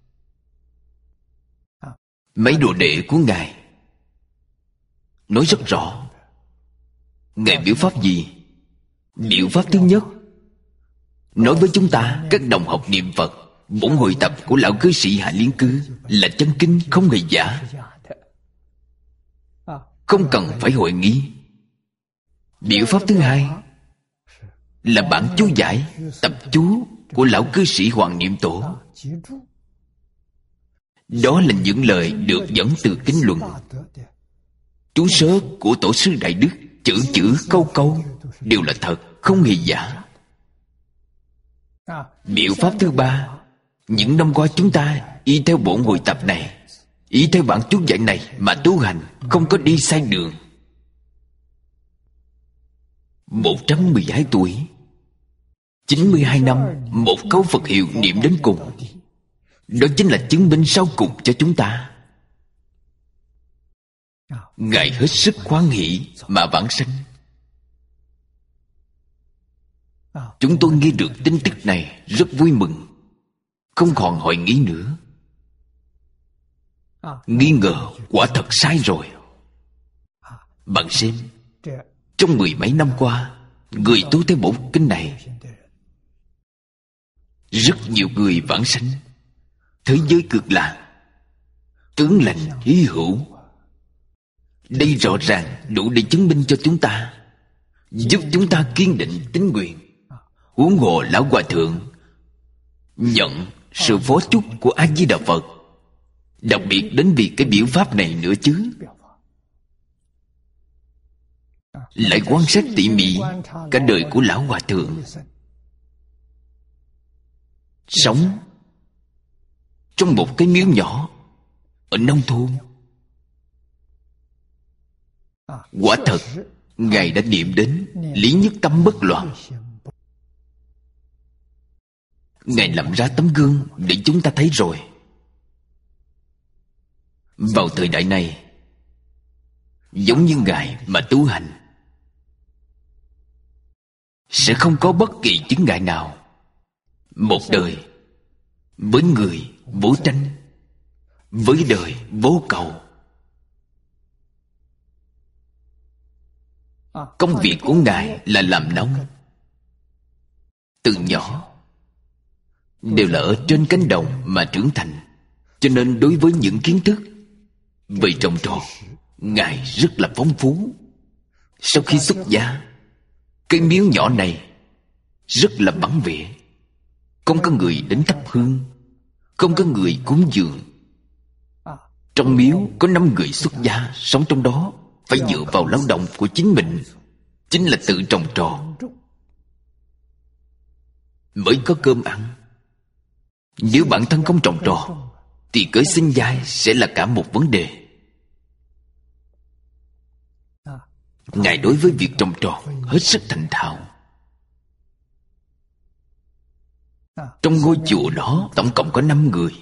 Mấy đồ đệ của Ngài nói rất rõ, Ngài biểu pháp gì? Biểu pháp thứ nhất, nói với chúng ta các đồng học niệm Phật, bổn hội tập của lão cư sĩ Hạ Liên Cư là chân kinh, không hề giả, không cần phải hội nghi. Biểu pháp thứ hai là bản chú giải, tập chú của lão cư sĩ Hoàng Niệm Tổ. Đó là những lời được dẫn từ kinh luận, chú sớ của Tổ sư Đại Đức, chữ chữ câu câu đều là thật, không hề giả. Biểu pháp thứ ba, những năm qua chúng ta y theo bổn hội tập này, y theo bản chú giải này mà tu hành, không có đi sai đường. Một trăm mười hai tuổi, chín mươi hai năm, một câu Phật hiệu niệm đến cùng. Đó chính là chứng minh sau cùng cho chúng ta. Ngài hết sức hoan hỷ mà vãng sanh. Chúng tôi nghe được tin tức này rất vui mừng, không còn hoài nghi nữa. Nghi ngờ quả thật sai rồi. Bạn xem, trong mười mấy năm qua, người tu theo bộ kinh này, rất nhiều người vãng sanh. Thế giới cực lạc, tướng lành hy hữu. Đây rõ ràng đủ để chứng minh cho chúng ta, giúp chúng ta kiên định tín nguyện. Huống hồ lão hòa thượng nhận sự phó chúc của A Di Đà Phật, đặc biệt đến vì cái biểu pháp này nữa chứ. Lại quan sát tỉ mỉ cả đời của lão hòa thượng, sống trong một cái miếu nhỏ ở nông thôn. Quả thật Ngài đã niệm đến lý nhất tâm bất loạn. Ngài làm ra tấm gương để chúng ta thấy rồi. Vào thời đại này, giống như Ngài mà tu hành, sẽ không có bất kỳ chứng ngại nào. Một đời với người vô tranh, với đời vô cầu. Công việc của Ngài là làm nông. Từ nhỏ đều là ở trên cánh đồng mà trưởng thành, cho nên đối với những kiến thức về trồng trọt, Ngài rất là phong phú. Sau khi xuất gia, cái miếu nhỏ này rất là vắng vẻ, không có người đến thắp hương, không có người cúng dường. Trong miếu có năm người xuất gia sống trong đó, phải dựa vào lao động của chính mình, chính là tự trồng trọt mới có cơm ăn. Nếu bản thân không trồng trọt thì cởi sinh giai sẽ là cả một vấn đề. Ngài đối với việc trồng trọt hết sức thành thạo. Trong ngôi chùa đó tổng cộng có năm người,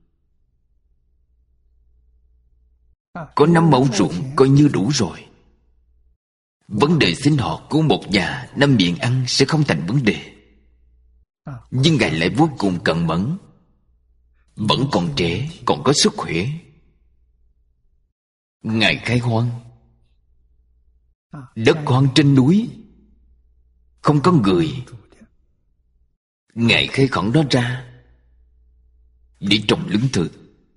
có năm mẫu ruộng coi như đủ rồi. Vấn đề sinh hoạt của một nhà năm miệng ăn sẽ không thành vấn đề. Nhưng Ngài lại vô cùng cẩn mẫn, vẫn còn trẻ, còn có sức khỏe. Ngài khai hoang đất hoang trên núi, không có người. Ngài khai khẩn đó ra để trồng lương thực,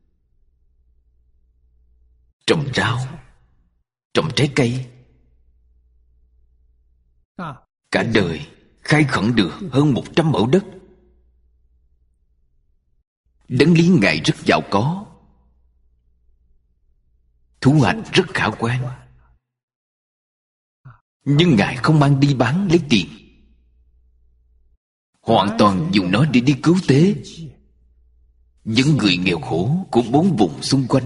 trồng rau, trồng trái cây. Cả đời khai khẩn được hơn một trăm mẫu đất. Đấng lý Ngài rất giàu có, thu hoạch rất khả quan. Nhưng Ngài không mang đi bán lấy tiền, hoàn toàn dùng nó để đi cứu tế những người nghèo khổ của bốn vùng xung quanh.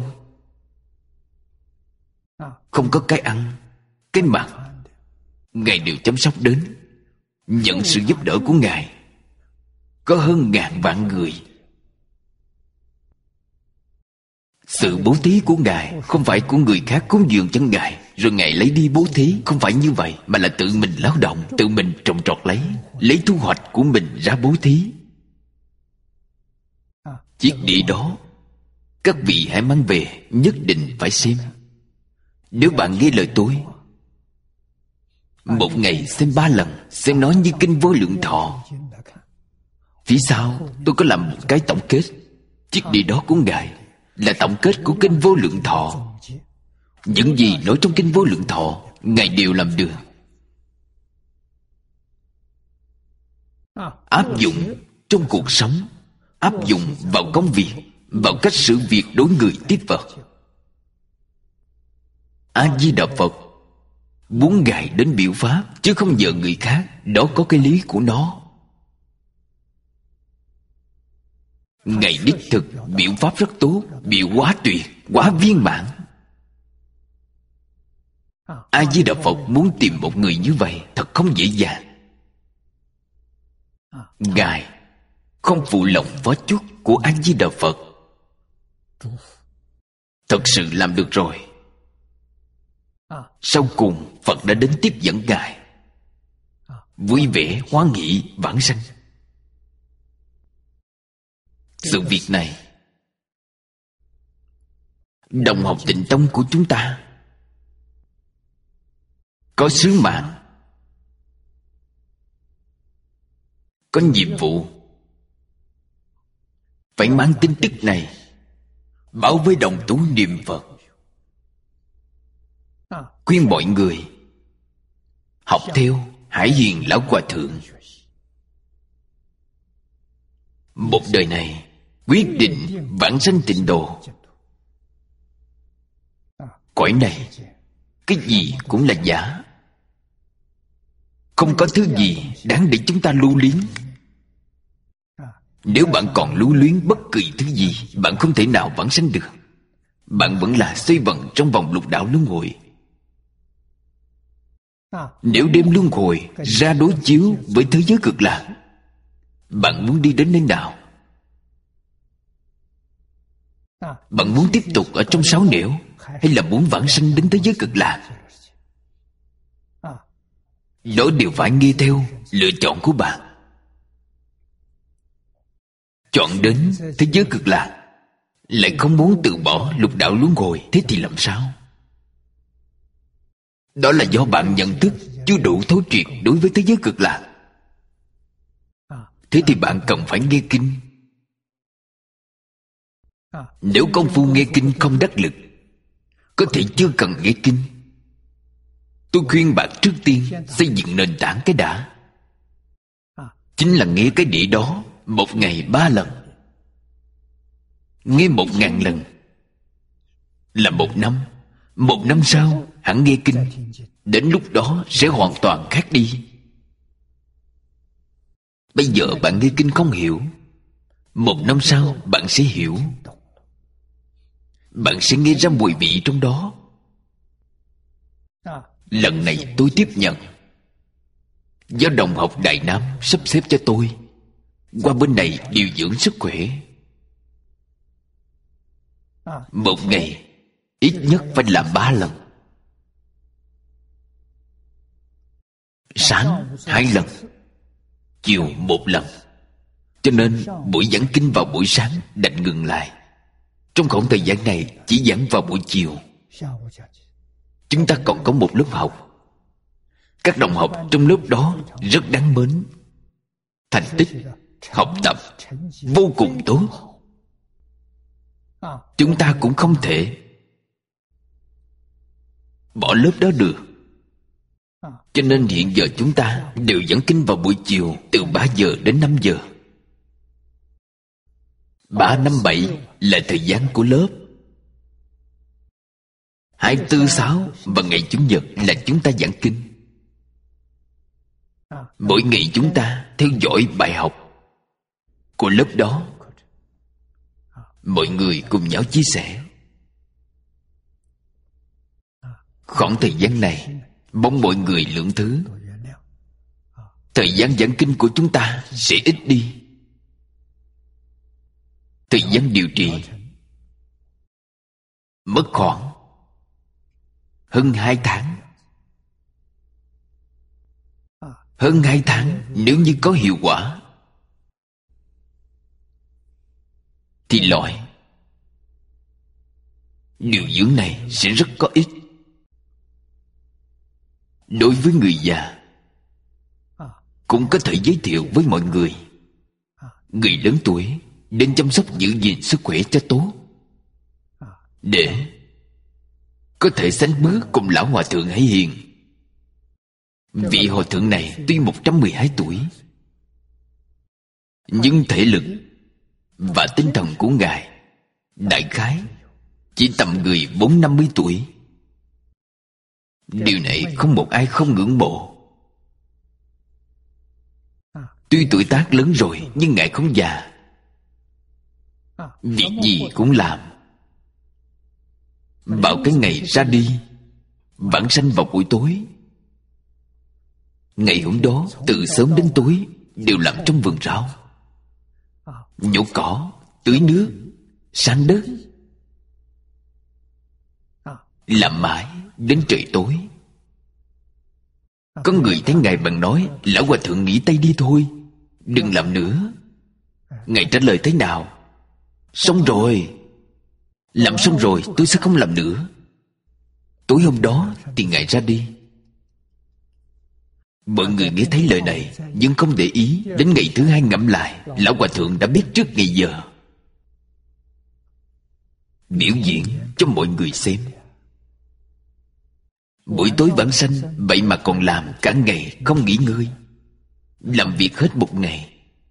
Không có cái ăn, cái mặc, Ngài đều chăm sóc đến. Nhận sự giúp đỡ của Ngài có hơn ngàn vạn người. Sự bố thí của Ngài không phải của người khác cúng dường cho Ngài rồi Ngài lấy đi bố thí. Không phải như vậy, mà là tự mình lao động, tự mình trồng trọt lấy, lấy thu hoạch của mình ra bố thí. Chiếc đĩa đó các vị hãy mang về, nhất định phải xem. Nếu bạn nghe lời tôi, một ngày xem ba lần, xem nó như kinh Vô Lượng Thọ. Phía sau tôi có làm một cái tổng kết. Chiếc đĩa đó của Ngài là tổng kết của kinh Vô Lượng Thọ. Những gì nói trong kinh Vô Lượng Thọ, Ngài đều làm được. Áp dụng trong cuộc sống, áp dụng vào công việc, vào cách xử việc đối người tiếp vật. A Di Đà Phật muốn Ngài đến biểu pháp, chứ không nhờ người khác. Đó có cái lý của nó. Ngài đích thực biểu pháp rất tốt, biểu quá tuyệt, quá viên mãn. A Di Đà Phật muốn tìm một người như vậy thật không dễ dàng. Ngài không phụ lòng phó chúc của A Di Đà Phật, thật sự làm được rồi. Sau cùng Phật đã đến tiếp dẫn Ngài, vui vẻ hoan hỷ vãng sanh. Sự việc này, đồng học Tịnh Tông của chúng ta có sứ mạng, có nhiệm vụ phải mang tin tức này báo với đồng tu niệm Phật, khuyên mọi người học theo Hải Hiền Lão Hòa Thượng. Một đời này quyết định vãng sanh tịnh độ. Cõi này cái gì cũng là giả, không có thứ gì đáng để chúng ta lưu luyến. Nếu bạn còn lưu luyến bất kỳ thứ gì, bạn không thể nào vãng sanh được. Bạn vẫn là xoay vần trong vòng lục đạo luân hồi. Nếu đêm luân hồi ra đối chiếu với thế giới cực lạc, bạn muốn đi đến nơi nào? Bạn muốn tiếp tục ở trong sáu nẻo, hay là muốn vãng sanh đến thế giới cực lạc? Đó đều phải nghe theo lựa chọn của bạn. Chọn đến thế giới cực lạc lại không muốn từ bỏ lục đạo luân hồi, thế thì làm sao? Đó là do bạn nhận thức chưa đủ thấu triệt đối với thế giới cực lạc. Thế thì bạn cần phải nghe kinh. Nếu công phu nghe kinh không đắc lực, có thể chưa cần nghe kinh. Tôi khuyên bạn trước tiên xây dựng nền tảng cái đã. Chính là nghe cái đĩa đó một ngày ba lần. Nghe một ngàn lần là một năm. Một năm sau hẳn nghe kinh. Đến lúc đó sẽ hoàn toàn khác đi. Bây giờ bạn nghe kinh không hiểu, một năm sau bạn sẽ hiểu. Bạn sẽ nghe ra mùi vị trong đó. Lần này tôi tiếp nhận do đồng học Đại Nam sắp xếp cho tôi qua bên này điều dưỡng sức khỏe. Một ngày ít nhất phải làm ba lần. Sáng hai lần, chiều một lần. Cho nên buổi giảng kinh vào buổi sáng đành ngừng lại. Trong khoảng thời gian này chỉ giảng vào buổi chiều. Chúng ta còn có một lớp học. Các đồng học trong lớp đó rất đáng mến. Thành tích học tập vô cùng tốt. Chúng ta cũng không thể bỏ lớp đó được. Cho nên hiện giờ chúng ta đều giảng kinh vào buổi chiều, từ ba giờ đến năm giờ. Ba, năm, bảy là thời gian của lớp. Hai, tư, sáu và ngày Chủ nhật là chúng ta giảng kinh. Mỗi ngày chúng ta theo dõi bài học của lớp đó. Mọi người cùng nhau chia sẻ. Khoảng thời gian này mong mọi người lượng thứ. Thời gian giảng kinh của chúng ta sẽ ít đi. Thời gian điều trị mất khoảng hơn hai tháng. Hơn hai tháng nếu như có hiệu quả thì loại điều dưỡng này sẽ rất có ích. Đối với người già cũng có thể giới thiệu với mọi người. Người lớn tuổi nên chăm sóc giữ gìn sức khỏe cho tốt, để có thể sánh bước cùng lão hòa thượng Hải Hiền. Vị hòa thượng này tuy một trăm mười hai tuổi, nhưng thể lực và tinh thần của ngài đại khái chỉ tầm người bốn năm mươi tuổi. Điều này không một ai không ngưỡng mộ. Tuy tuổi tác lớn rồi nhưng ngài không già. Việc gì cũng làm. Bảo cái ngày ra đi vãng sanh vào buổi tối. Ngày hôm đó từ sớm đến tối đều làm trong vườn rau, nhổ cỏ, tưới nước, san đất, làm mãi đến trời tối. Có người thấy ngài bằng nói: lão hòa thượng nghỉ tay đi thôi, đừng làm nữa. Ngài trả lời thế nào? Xong rồi, làm xong rồi tôi sẽ không làm nữa. Tối hôm đó thì ngài ra đi. Mọi người nghe thấy lời này nhưng không để ý. Đến ngày thứ hai ngẫm lại, lão hòa thượng đã biết trước ngày giờ, biểu diễn cho mọi người xem. Buổi tối vãng sanh, vậy mà còn làm cả ngày không nghỉ ngơi, làm việc hết một ngày.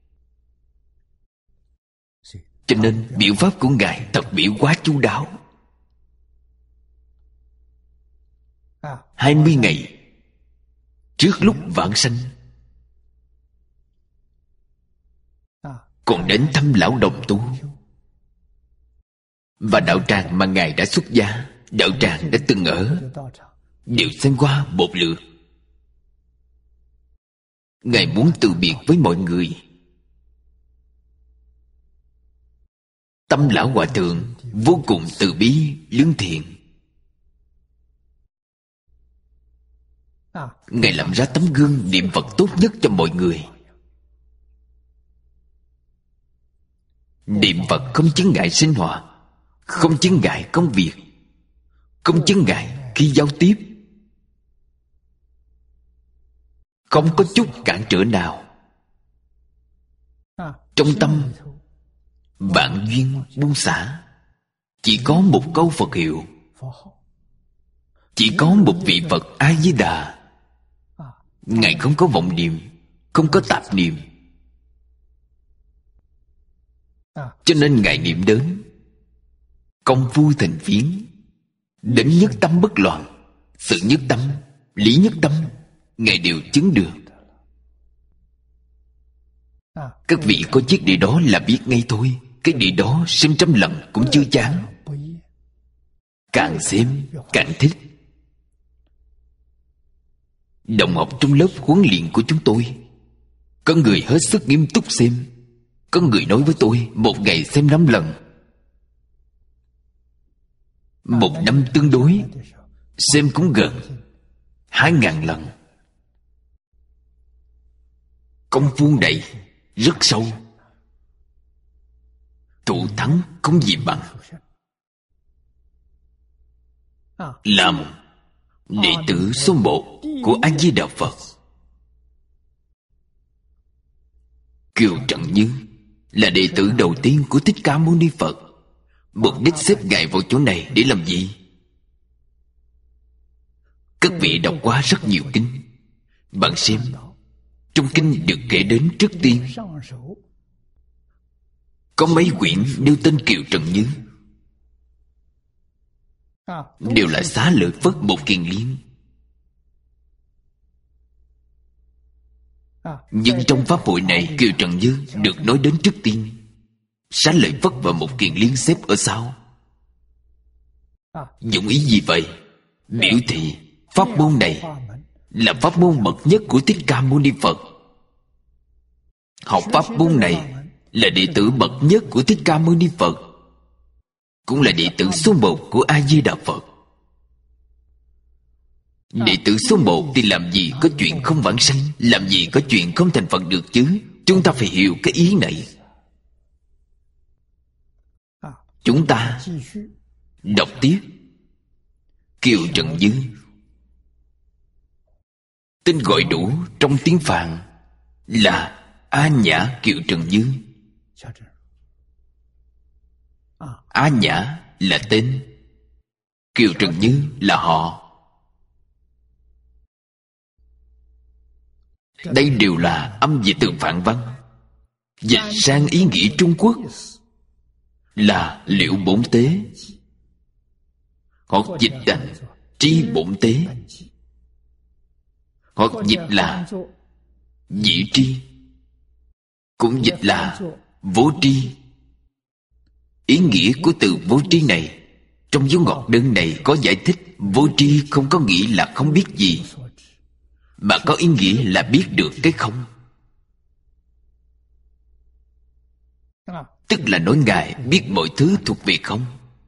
Cho nên biểu pháp của ngài thật biểu quá chu đáo. Hai mươi ngày trước lúc vãng sanh còn đến thăm lão đồng tu. Và đạo tràng mà ngài đã xuất gia, đạo tràng đã từng ở, đều xem qua một lượt. Ngài muốn từ biệt với mọi người. Tâm lão hòa thượng vô cùng từ bi lương thiện. Ngài làm ra tấm gương niệm Phật tốt nhất cho mọi người. Niệm Phật không chướng ngại sinh hoạt, không chướng ngại công việc, không chướng ngại khi giao tiếp, không có chút cản trở nào. Trong tâm vạn duyên buông xả, chỉ có một câu Phật hiệu, chỉ có một vị Phật A Di Đà. Ngài không có vọng niệm, không có tạp niệm, cho nên Ngài niệm đến công phu thành phiến, đến nhất tâm bất loạn, sự nhất tâm, lý nhất tâm, Ngài đều chứng được. Các vị có chiếc đĩa đó là biết ngay thôi. Cái đĩa đó xem trăm lần cũng chưa chán. Càng xem càng thích. Đồng học trong lớp huấn luyện của chúng tôi, có người hết sức nghiêm túc xem. Có người nói với tôi một ngày xem năm lần. Một năm tương đối xem cũng gần hai ngàn lần. Công phu này rất sâu, thủ thắng không gì bằng. Làm đệ tử số một của A Di Đà Phật, Kiều Trần Như là đệ tử đầu tiên của Thích Ca Mâu Ni Phật. Mục đích xếp Ngài vào chỗ này để làm gì? Các vị đọc qua rất nhiều kinh. Bạn xem, trong kinh được kể đến trước tiên có mấy quyển nêu tên Kiều Trần Như, đều là Xá Lợi Phất một kiền liên. Nhưng trong pháp hội này, Kiều Trần Như được nói đến trước tiên, Xá Lợi Phất và một kiền liên xếp ở sau. Dụng ý gì vậy? Biểu thị pháp môn này là pháp môn bậc nhất của Thích Ca Mâu Ni Phật. Học pháp môn này là đệ tử bậc nhất của Thích Ca Mâu Ni Phật, cũng là đệ tử số một của A Di Đà Phật. Đệ tử số một thì làm gì có chuyện không vãng sanh, làm gì có chuyện không thành Phật được chứ. Chúng ta phải hiểu cái ý này. Chúng ta đọc tiếp Kiều Trần Như. Tên gọi đủ trong tiếng Phạn là A Nhã Kiều Trần Như. A Nhã là tên, Kiều Trần Như là họ. Đây đều là âm dịch từ Phạn văn, dịch sang ý nghĩa Trung Quốc là liệu bổn tế, hoặc dịch thành tri bổn tế, hoặc dịch là dĩ tri, cũng dịch là vô tri. Ý nghĩa của từ vô tri này trong dấu ngọc đơn này có giải thích. Vô tri không có nghĩa là không biết gì, mà có ý nghĩa là biết được cái không. Tức là nói Ngài biết mọi thứ thuộc về không.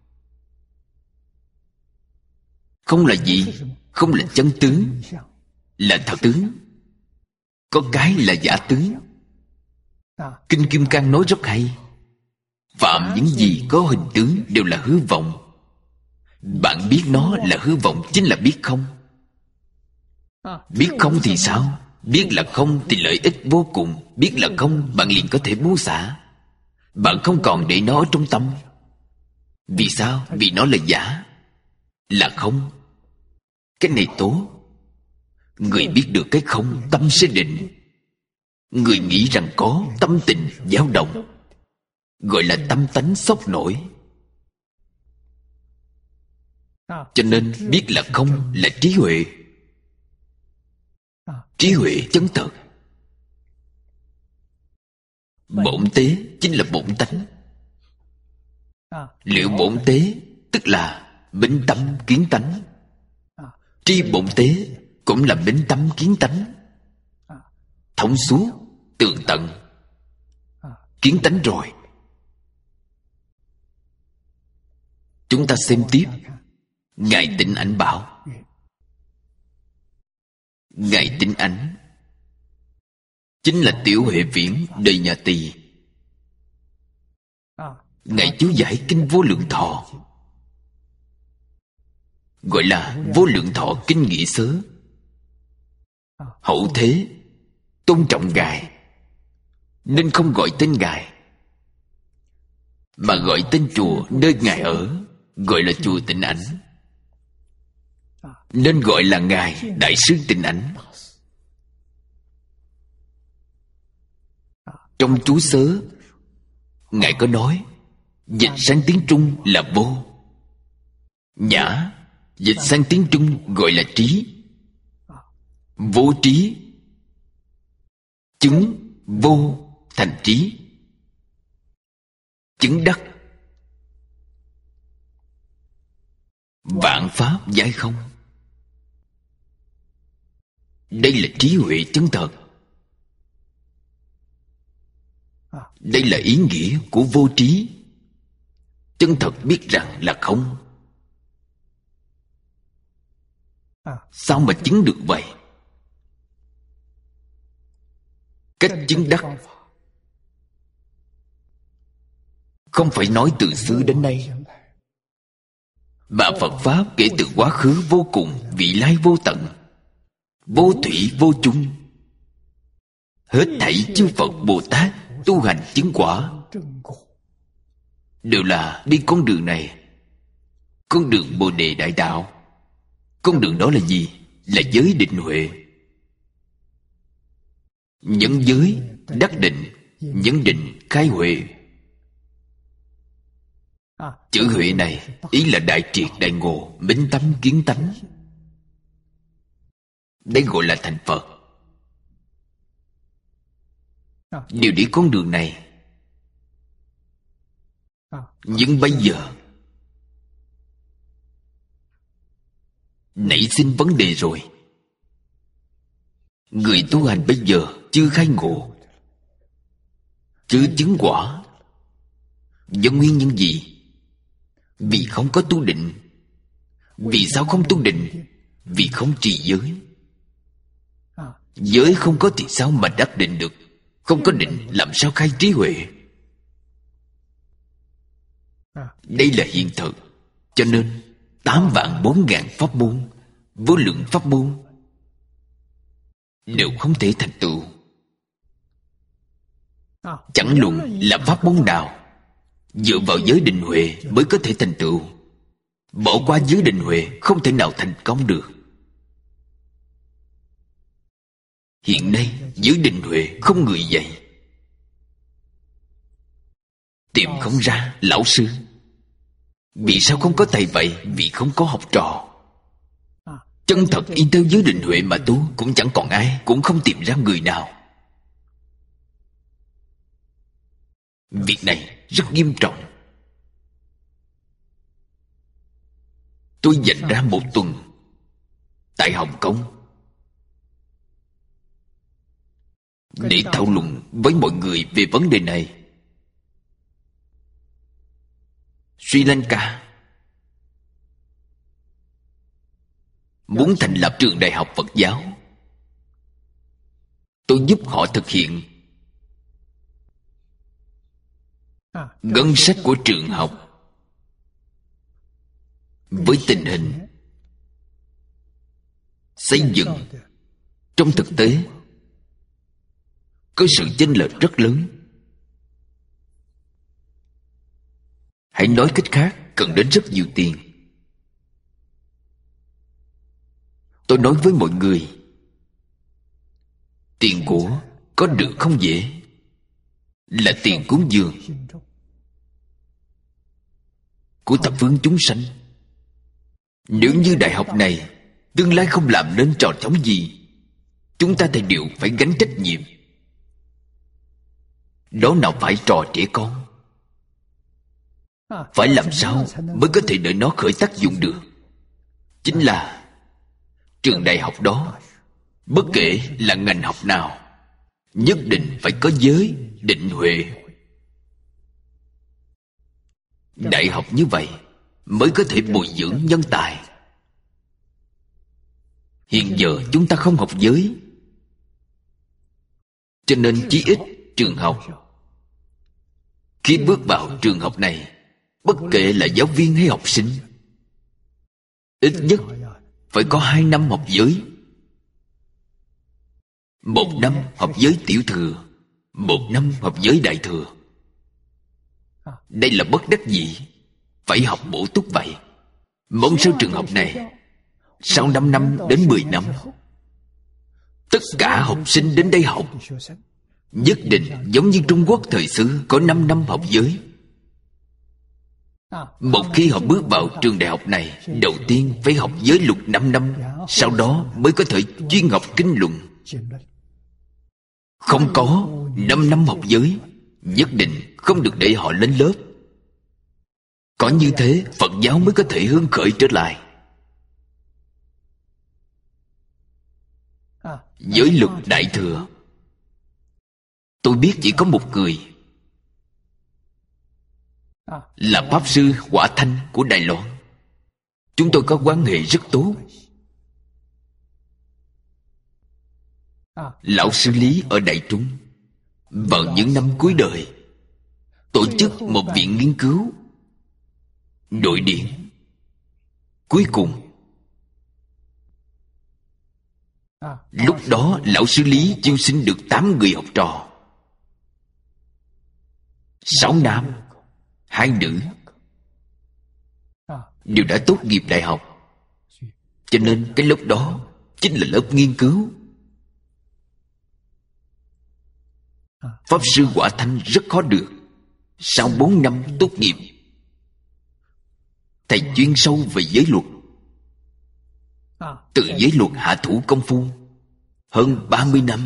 Không là gì? Không là chân tướng, là thật tướng. Có cái là giả tướng. Kinh Kim Cang nói rất hay. Phạm những gì có hình tướng đều là hư vọng. Bạn biết nó là hư vọng chính là biết không. Biết không thì sao? Biết là không thì lợi ích vô cùng. Biết là không, bạn liền có thể buông xả. Bạn không còn để nó ở trong tâm. Vì sao? Vì nó là giả, là không. Cái này tốt. Người biết được cái không, tâm sẽ định. Người nghĩ rằng có, tâm tình dao động, gọi là tâm tánh sốc nổi. Cho nên biết là không là trí huệ. Trí huệ chân thật. Bổn tế chính là bổn tánh. Liệu bổn tế tức là bính tâm kiến tánh. Tri bổn tế cũng là bính tâm kiến tánh. Thông suốt, tường tận, kiến tánh rồi. Chúng ta xem tiếp. Ngài Tịnh Ảnh bảo, Ngài Tịnh Ảnh chính là tiểu huệ viễn đời nhà Tỳ. Ngài chú giải kinh Vô Lượng Thọ, gọi là Vô Lượng Thọ Kinh Nghĩa Sớ. hậu thế tôn trọng Ngài, nên không gọi tên Ngài, mà gọi tên chùa nơi Ngài ở, gọi là chùa Tịnh Ảnh. Nên gọi là Ngài Đại sư Tịnh Ảnh. Trong chú sớ, Ngài có nói dịch sang tiếng Trung là vô, nhã dịch sang tiếng Trung gọi là trí. Vô trí chứng vô thành trí, chứng đắc vạn pháp giải không. Đây là trí huệ chân thật. Đây là ý nghĩa của vô trí. Chân thật biết rằng là không. Sao mà chứng được vậy? Cách chứng đắc không phải nói từ xưa đến nay, mà Phật Pháp kể từ quá khứ vô cùng, vị lai vô tận, vô thủy vô chung. Hết thảy chư Phật Bồ Tát tu hành chứng quả đều là đi con đường này, con đường Bồ Đề Đại Đạo. Con đường đó là gì? Là giới định huệ. Nhẫn giới đắc định, nhẫn định khai huệ. Chữ huệ này ý là đại triệt đại ngộ, minh tâm kiến tánh. Đây gọi là thành Phật. Điều đi con đường này. Nhưng bây giờ nảy sinh vấn đề rồi. Người tu hành bây giờ chưa khai ngộ, chưa chứng quả. Do nguyên nhân gì? Vì không có tu định. Vì sao không tu định? Vì không trì giới. Giới không có thì sao mà đắc định được? Không có định làm sao khai trí huệ? Đây là hiện thực. Cho nên tám vạn bốn ngàn pháp môn, vô lượng pháp môn đều không thể thành tựu. Chẳng luận là pháp môn nào, dựa vào giới định huệ mới có thể thành tựu. Bỏ qua giới định huệ không thể nào thành công được. Hiện nay giới định huệ không người dạy, tìm không ra lão sư. Vì sao không có thầy vậy? Vì không có học trò. Chân thật y theo giới định huệ mà tu cũng chẳng còn ai, cũng không tìm ra người nào. Việc này rất nghiêm trọng. Tôi dành ra một tuần tại Hồng Kông để thảo luận với mọi người về vấn đề này. Sri Lanka muốn thành lập trường đại học Phật giáo. Tôi giúp họ thực hiện. Ngân sách của trường học với tình hình xây dựng trong thực tế có sự chênh lệch rất lớn. Hãy nói cách khác, cần đến rất nhiều tiền. Tôi nói với mọi người, tiền của có được không dễ, là tiền cúng dường của thập phương chúng sanh. Nếu như đại học này tương lai không làm nên trò trống gì, chúng ta thì đều phải gánh trách nhiệm. Đó nào phải trò trẻ con. Phải làm sao mới có thể để nó khởi tác dụng được? Chính là trường đại học đó, bất kể là ngành học nào, nhất định phải có giới định huệ. Đại học như vậy mới có thể bồi dưỡng nhân tài. Hiện giờ chúng ta không học giới, cho nên chí ít trường học, khi bước vào trường học này, bất kể là giáo viên hay học sinh, ít nhất phải có hai năm học giới. Một năm học giới tiểu thừa, một năm học giới đại thừa. Đây là bất đắc dĩ, phải học bổ túc vậy. Mong sao trường học này sau năm năm đến mười năm, tất cả học sinh đến đây học nhất định giống như Trung Quốc thời xưa có năm năm học giới. Một khi họ bước vào trường đại học này, đầu tiên phải học giới luật năm năm, sau đó mới có thể chuyên học kinh luận. Không có năm năm học giới, nhất định không được để họ lên lớp. Có như thế, Phật giáo mới có thể hưng khởi trở lại. Giới luật đại thừa, tôi biết chỉ có một người, là Pháp Sư Quả Thanh của Đài Loan. Chúng tôi có quan hệ rất tốt. Lão sư Lý ở Đại Trung vào những năm cuối đời tổ chức một viện nghiên cứu nội điển. Cuối cùng, lúc đó lão sư Lý chiêu sinh được tám người học trò, sáu nam, hai nữ, đều đã tốt nghiệp đại học. Cho nên cái lớp đó chính là lớp nghiên cứu. Pháp Sư Quả Thanh rất khó được. Sau bốn năm tốt nghiệp, thầy chuyên sâu về giới luật, từ giới luật hạ thủ công phu hơn ba mươi năm.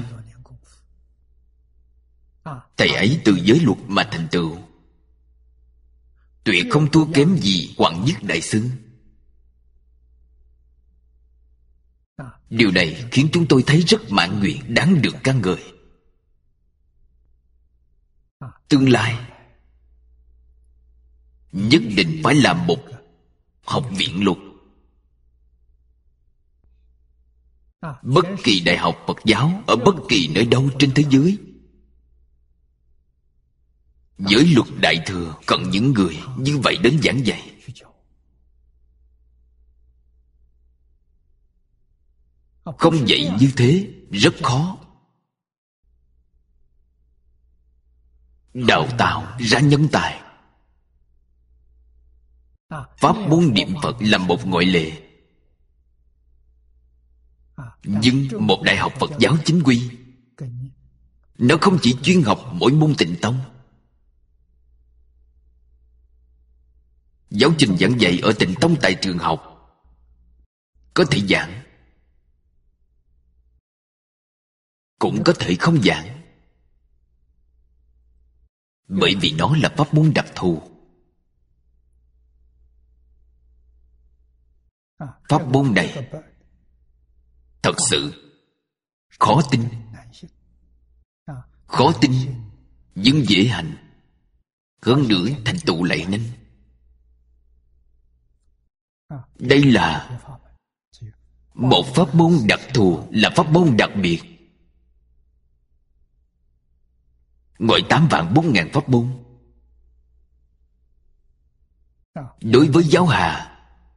Thầy ấy từ giới luật mà thành tựu, tuyệt không thua kém gì Hoàng Nhất Đại Sư. Điều này khiến chúng tôi thấy rất mãn nguyện, đáng được ca ngợi. Tương lai nhất định phải làm một học viện luật. Bất kỳ đại học Phật giáo ở bất kỳ nơi đâu trên thế giới, giới luật đại thừa cần những người như vậy đến giảng dạy. Không dạy như thế rất khó. Đào tạo ra nhân tài. Pháp môn niệm Phật là một ngoại lệ. Nhưng một đại học Phật giáo chính quy, nó không chỉ chuyên học mỗi môn tịnh tông. Giáo trình giảng dạy ở tịnh tông tại trường học có thể giảng, cũng có thể không giảng, bởi vì nó là pháp môn đặc thù. Pháp môn này thật sự khó tin. Khó tin nhưng dễ hành, hơn nữa thành tựu lại nhanh. Đây là một pháp môn đặc thù, là pháp môn đặc biệt. Ngoài tám vạn bốn ngàn pháp môn, đối với giáo hà,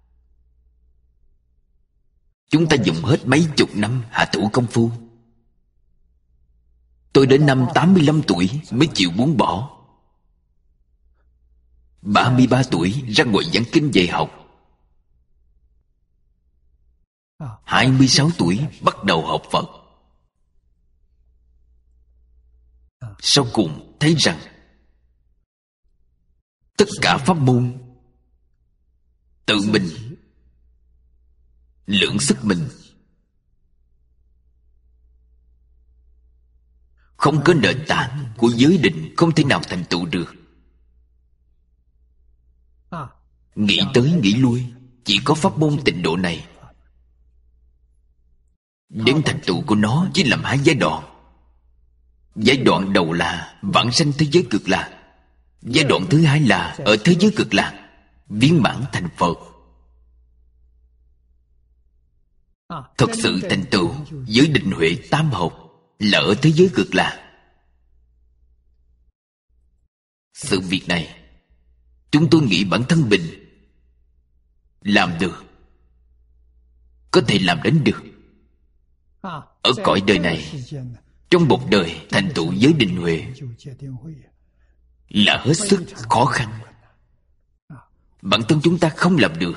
chúng ta dùng hết mấy chục năm hạ thủ công phu. Tôi đến năm tám mươi lăm tuổi mới chịu buông bỏ. ba mươi ba tuổi ra ngoài giảng kinh dạy học. hai mươi sáu tuổi bắt đầu học Phật. Sau cùng thấy rằng tất cả pháp môn tự mình lượng sức mình, không có nền tảng của giới định không thể nào thành tựu được. Nghĩ tới nghĩ lui, chỉ có pháp môn tịnh độ này. Đến thành tựu của nó chỉ làm hai giai đoạn. Giai đoạn đầu là vãng sanh thế giới cực lạc. Giai đoạn thứ hai là ở thế giới cực lạc viên mãn thành Phật. Thật sự thành tựu giới định huệ tam học là ở thế giới cực lạc. Sự việc này chúng tôi nghĩ bản thân mình làm được, có thể làm đến được. Ở cõi đời này, trong một đời thành tựu giới định huệ là hết sức khó khăn. Bản thân chúng ta không làm được.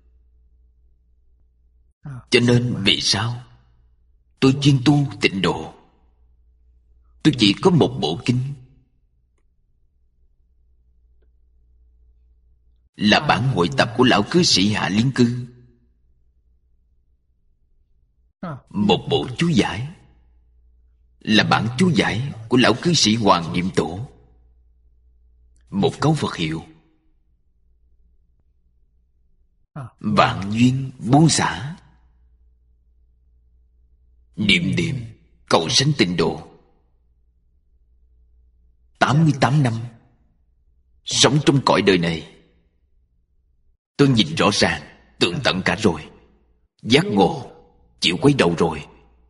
Cho nên vì sao tôi chuyên tu tịnh độ? Tôi chỉ có một bộ kinh, là bản hội tập của lão cư sĩ Hạ Liên Cư, một bộ chú giải, là bản chú giải của lão cư sĩ Hoàng Niệm Tổ, một câu Phật hiệu: vạn duyên buông xả, niệm niệm cầu sanh tịnh độ. Tám mươi tám năm sống trong cõi đời này, tôi nhìn rõ ràng, tường tận cả rồi. Giác ngộ, chịu quay đầu rồi.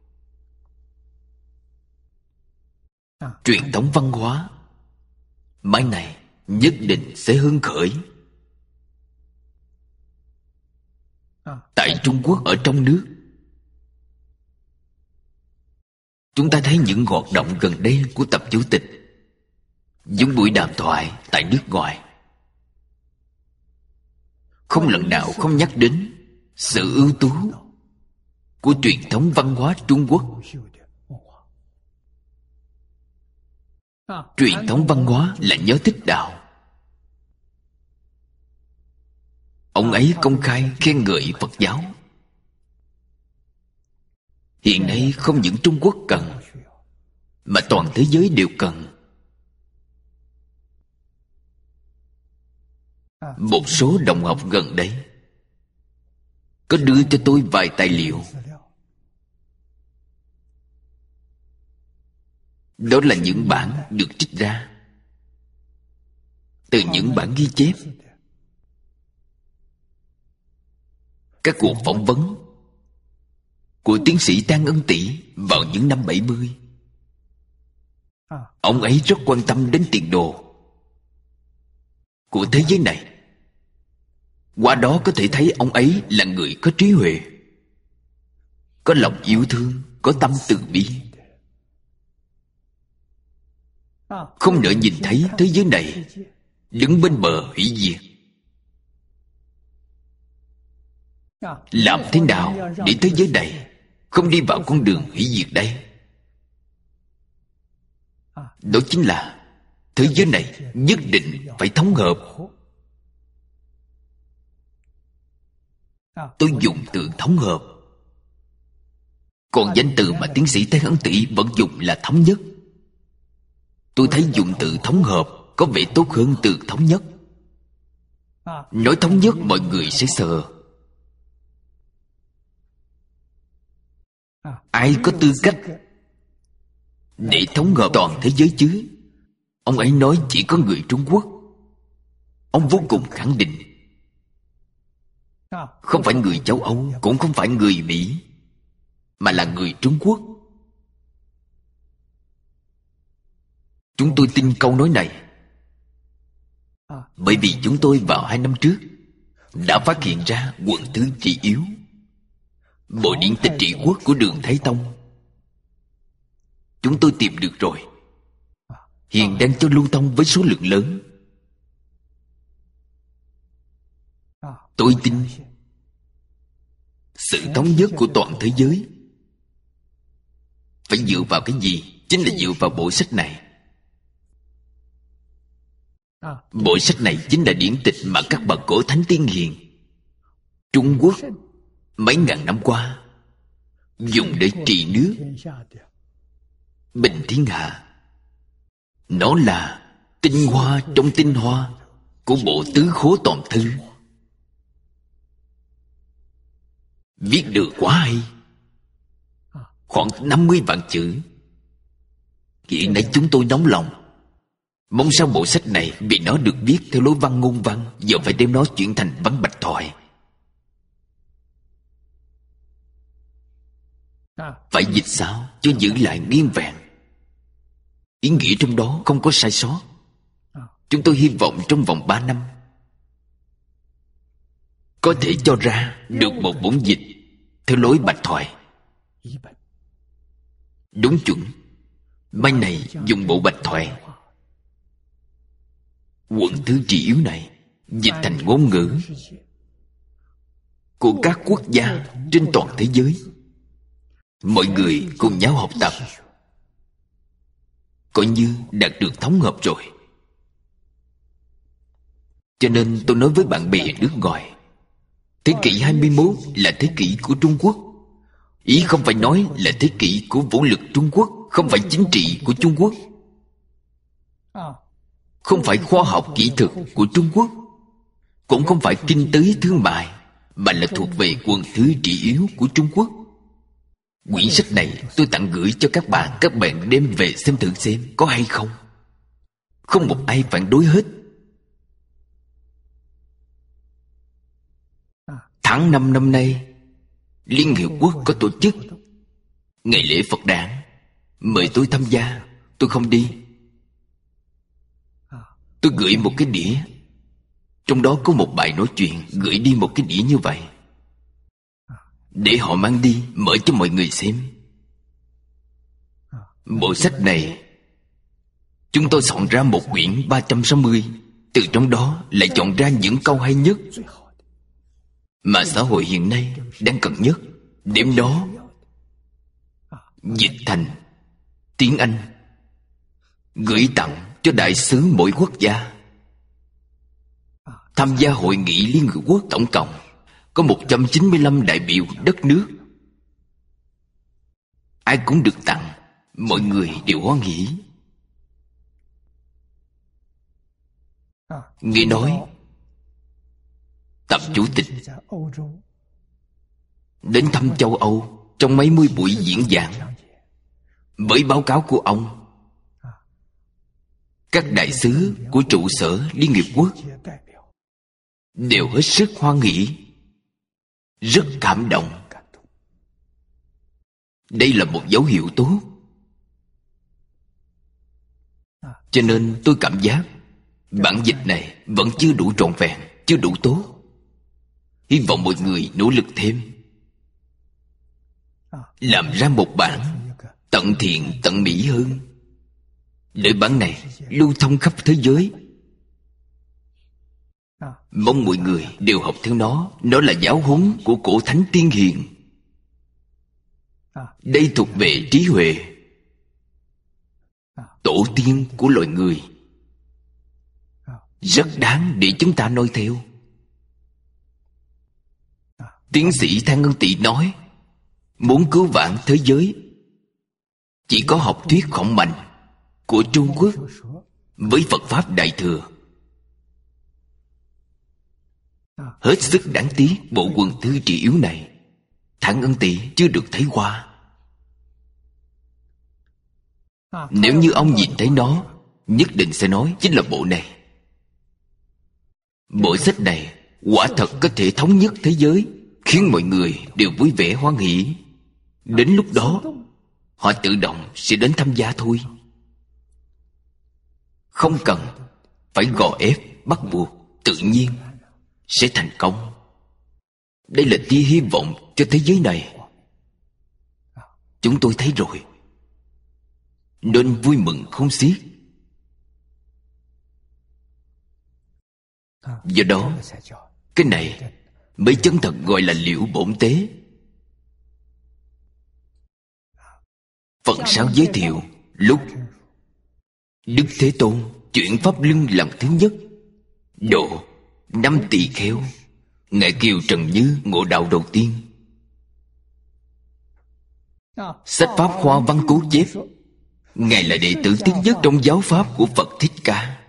Truyền thống văn hóa mai này nhất định sẽ hưng khởi. Tại Trung Quốc, ở trong nước, chúng ta thấy những hoạt động gần đây của Tập Chủ tịch, những buổi đàm thoại tại nước ngoài, không lần nào không nhắc đến sự ưu tú của truyền thống văn hóa Trung Quốc. Truyền thống văn hóa là nhớ Thích Đạo. Ông ấy công khai khen ngợi Phật giáo. Hiện nay không những Trung Quốc cần, mà toàn thế giới đều cần. Một số đồng học gần đây có đưa cho tôi vài tài liệu. Đó là những bản được trích ra từ những bản ghi chép, các cuộc phỏng vấn của tiến sĩ Tăng Ân Tỷ vào những năm bảy mươi. Ông ấy rất quan tâm đến tiền đồ của thế giới này. Qua đó có thể thấy ông ấy là người có trí huệ, có lòng yêu thương, có tâm từ bi, không nỡ nhìn thấy thế giới này đứng bên bờ hủy diệt. Làm thế nào để thế giới này không đi vào con đường hủy diệt đây? Đó chính là thế giới này nhất định phải thống hợp. Tôi dùng từ thống hợp, còn danh từ mà tiến sĩ Tăng Ân Tỷ vẫn dùng là thống nhất. Tôi thấy dùng từ thống hợp có vẻ tốt hơn từ thống nhất. Nói thống nhất mọi người sẽ sợ. Ai có tư cách để thống hợp toàn thế giới chứ? Ông ấy nói chỉ có người Trung Quốc. Ông vô cùng khẳng định. Không phải người châu Âu, cũng không phải người Mỹ, mà là người Trung Quốc. Chúng tôi tin câu nói này bởi vì chúng tôi vào hai năm trước đã phát hiện ra quận thứ trị yếu, bộ điển tịch trị quốc của Đường Thái Tông. Chúng tôi tìm được rồi, hiện đang cho lưu thông với số lượng lớn. Tôi tin sự thống nhất của toàn thế giới phải dựa vào cái gì? Chính là dựa vào bộ sách này. Bộ sách này chính là điển tịch mà các bậc cổ thánh tiên hiền Trung Quốc mấy ngàn năm qua dùng để trị nước, bình thiên hạ. Nó là tinh hoa trong tinh hoa của bộ tứ khố toàn thư. Viết được quá hay, khoảng năm mươi vạn chữ. Hiện nay chúng tôi nóng lòng, mong sao bộ sách này vì nó được viết theo lối văn ngôn văn, giờ phải đem nó chuyển thành văn bạch thoại. Phải dịch sao cho giữ lại nguyên vẹn, ý nghĩa trong đó không có sai sót. Chúng tôi hy vọng trong vòng ba năm có thể cho ra được một bản dịch theo lối bạch thoại. Đúng chuẩn. Mai này dùng bộ bạch thoại, quận thứ trị yếu này dịch thành ngôn ngữ của các quốc gia trên toàn thế giới. Mọi người cùng nhau học tập, coi như đạt được thống hợp rồi. Cho nên tôi nói với bạn bè nước ngoài, thế kỷ hai mươi mốt là thế kỷ của Trung Quốc. Ý không phải nói là thế kỷ của vũ lực Trung Quốc, không phải chính trị của Trung Quốc, không phải khoa học kỹ thuật của Trung Quốc, cũng không phải kinh tế thương mại, mà là thuộc về quần thứ trị yếu của Trung Quốc. Quyển sách này tôi tặng gửi cho các bạn. Các bạn đem về xem thử xem có hay không. Không một ai phản đối hết. Tháng năm năm nay, Liên Hiệp Quốc có tổ chức ngày lễ Phật đản, mời tôi tham gia. Tôi không đi. Tôi gửi một cái đĩa, trong đó có một bài nói chuyện. Gửi đi một cái đĩa như vậy, để họ mang đi mở cho mọi người xem. Bộ sách này chúng tôi soạn ra một quyển ba trăm sáu mươi. Từ trong đó lại chọn ra những câu hay nhất mà xã hội hiện nay đang cần nhất. Đêm đó dịch thành tiếng Anh, gửi tặng cho đại sứ mỗi quốc gia. Tham gia hội nghị Liên Hợp Quốc tổng cộng có một trăm chín mươi lăm đại biểu đất nước. Ai cũng được tặng, mọi người đều hoan hỉ. Nghe nói Tập chủ tịch đến thăm châu Âu trong mấy mươi buổi diễn giảng. Bởi báo cáo của ông, các đại sứ của trụ sở Liên Hiệp Quốc đều hết sức hoan hỉ, rất cảm động. Đây là một dấu hiệu tốt. Cho nên tôi cảm giác bản dịch này vẫn chưa đủ trọn vẹn, chưa đủ tốt. Hy vọng mọi người nỗ lực thêm, làm ra một bản tận thiện tận mỹ hơn, để bản này lưu thông khắp thế giới. Mong mọi người đều học theo nó. Nó là giáo huấn của cổ thánh tiên hiền. Đây thuộc về trí huệ tổ tiên của loài người, rất đáng để chúng ta noi theo. Tiến sĩ Thang Ngân Tị nói, muốn cứu vãn thế giới, chỉ có học thuyết khổng mạnh của Trung Quốc với Phật Pháp Đại Thừa. Hết sức đáng tiếc bộ quần thư trị yếu này Thang Ngân Tị chưa được thấy qua. Nếu như ông nhìn thấy nó, nhất định sẽ nói chính là bộ này. Bộ sách này quả thật có thể thống nhất thế giới, khiến mọi người đều vui vẻ hoan hỉ. Đến lúc đó họ tự động sẽ đến tham gia thôi, không cần phải gò ép bắt buộc, tự nhiên sẽ thành công. Đây là tia hy vọng cho thế giới này. Chúng tôi thấy rồi, nên vui mừng không xiết. Do đó, cái này mới chân thật gọi là liễu bổn tế. Phần sau giới thiệu lúc Đức Thế Tôn chuyển pháp luân lần thứ nhất, độ năm tỳ kheo, ngài Kiều Trần Như ngộ đạo đầu tiên. Sách Pháp Hoa Văn Cố chép, ngài là đệ tử thứ nhất trong giáo pháp của Phật Thích Ca.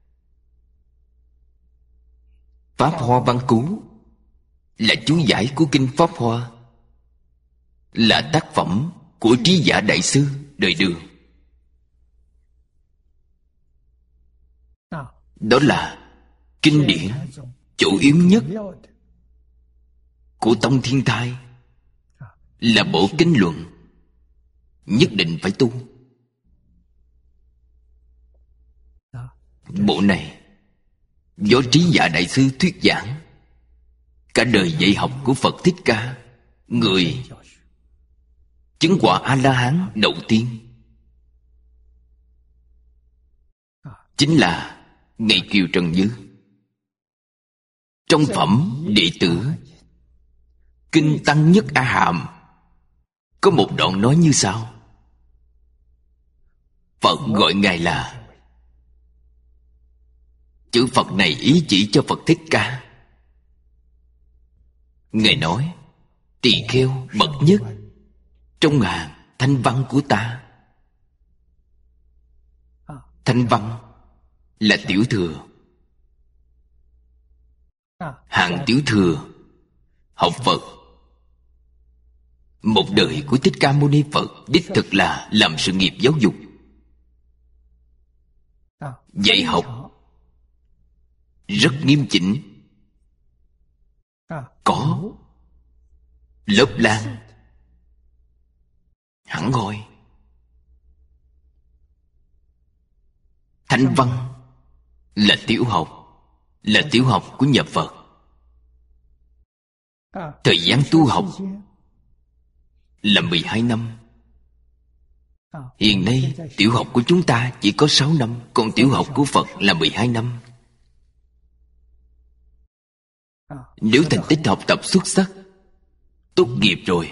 Pháp Hoa Văn Cố là chú giải của kinh Pháp Hoa, là tác phẩm của trí giả đại sư đời Đường. Đó là kinh điển chủ yếu nhất của Tông Thiên Thai, là bộ kinh luận nhất định phải tu. Bộ này do trí giả đại sư thuyết giảng cả đời dạy học của Phật Thích Ca, người Chứng quả A-la-hán đầu tiên chính là ngày Kiều Trần Như. Trong phẩm Đệ Tử Kinh Tăng Nhất A Hàm có một đoạn nói như sau: Phật gọi Ngài là, chữ Phật này ý chỉ cho Phật Thích Ca. Ngài nói: tỳ kheo bậc nhất trong hàng thanh văn của ta. Thanh văn là tiểu thừa. Hạng tiểu thừa học Phật. Một đời của Thích Ca Mâu Ni Phật đích thực là làm sự nghiệp giáo dục, dạy học rất nghiêm chỉnh, có lớp lang hẳn hoi. Thanh văn là tiểu học, là tiểu học của nhà Phật. Thời gian tu học là mười hai năm. Hiện nay tiểu học của chúng ta chỉ có sáu năm, còn tiểu học của Phật là mười hai năm. Nếu thành tích học tập xuất sắc, tốt nghiệp rồi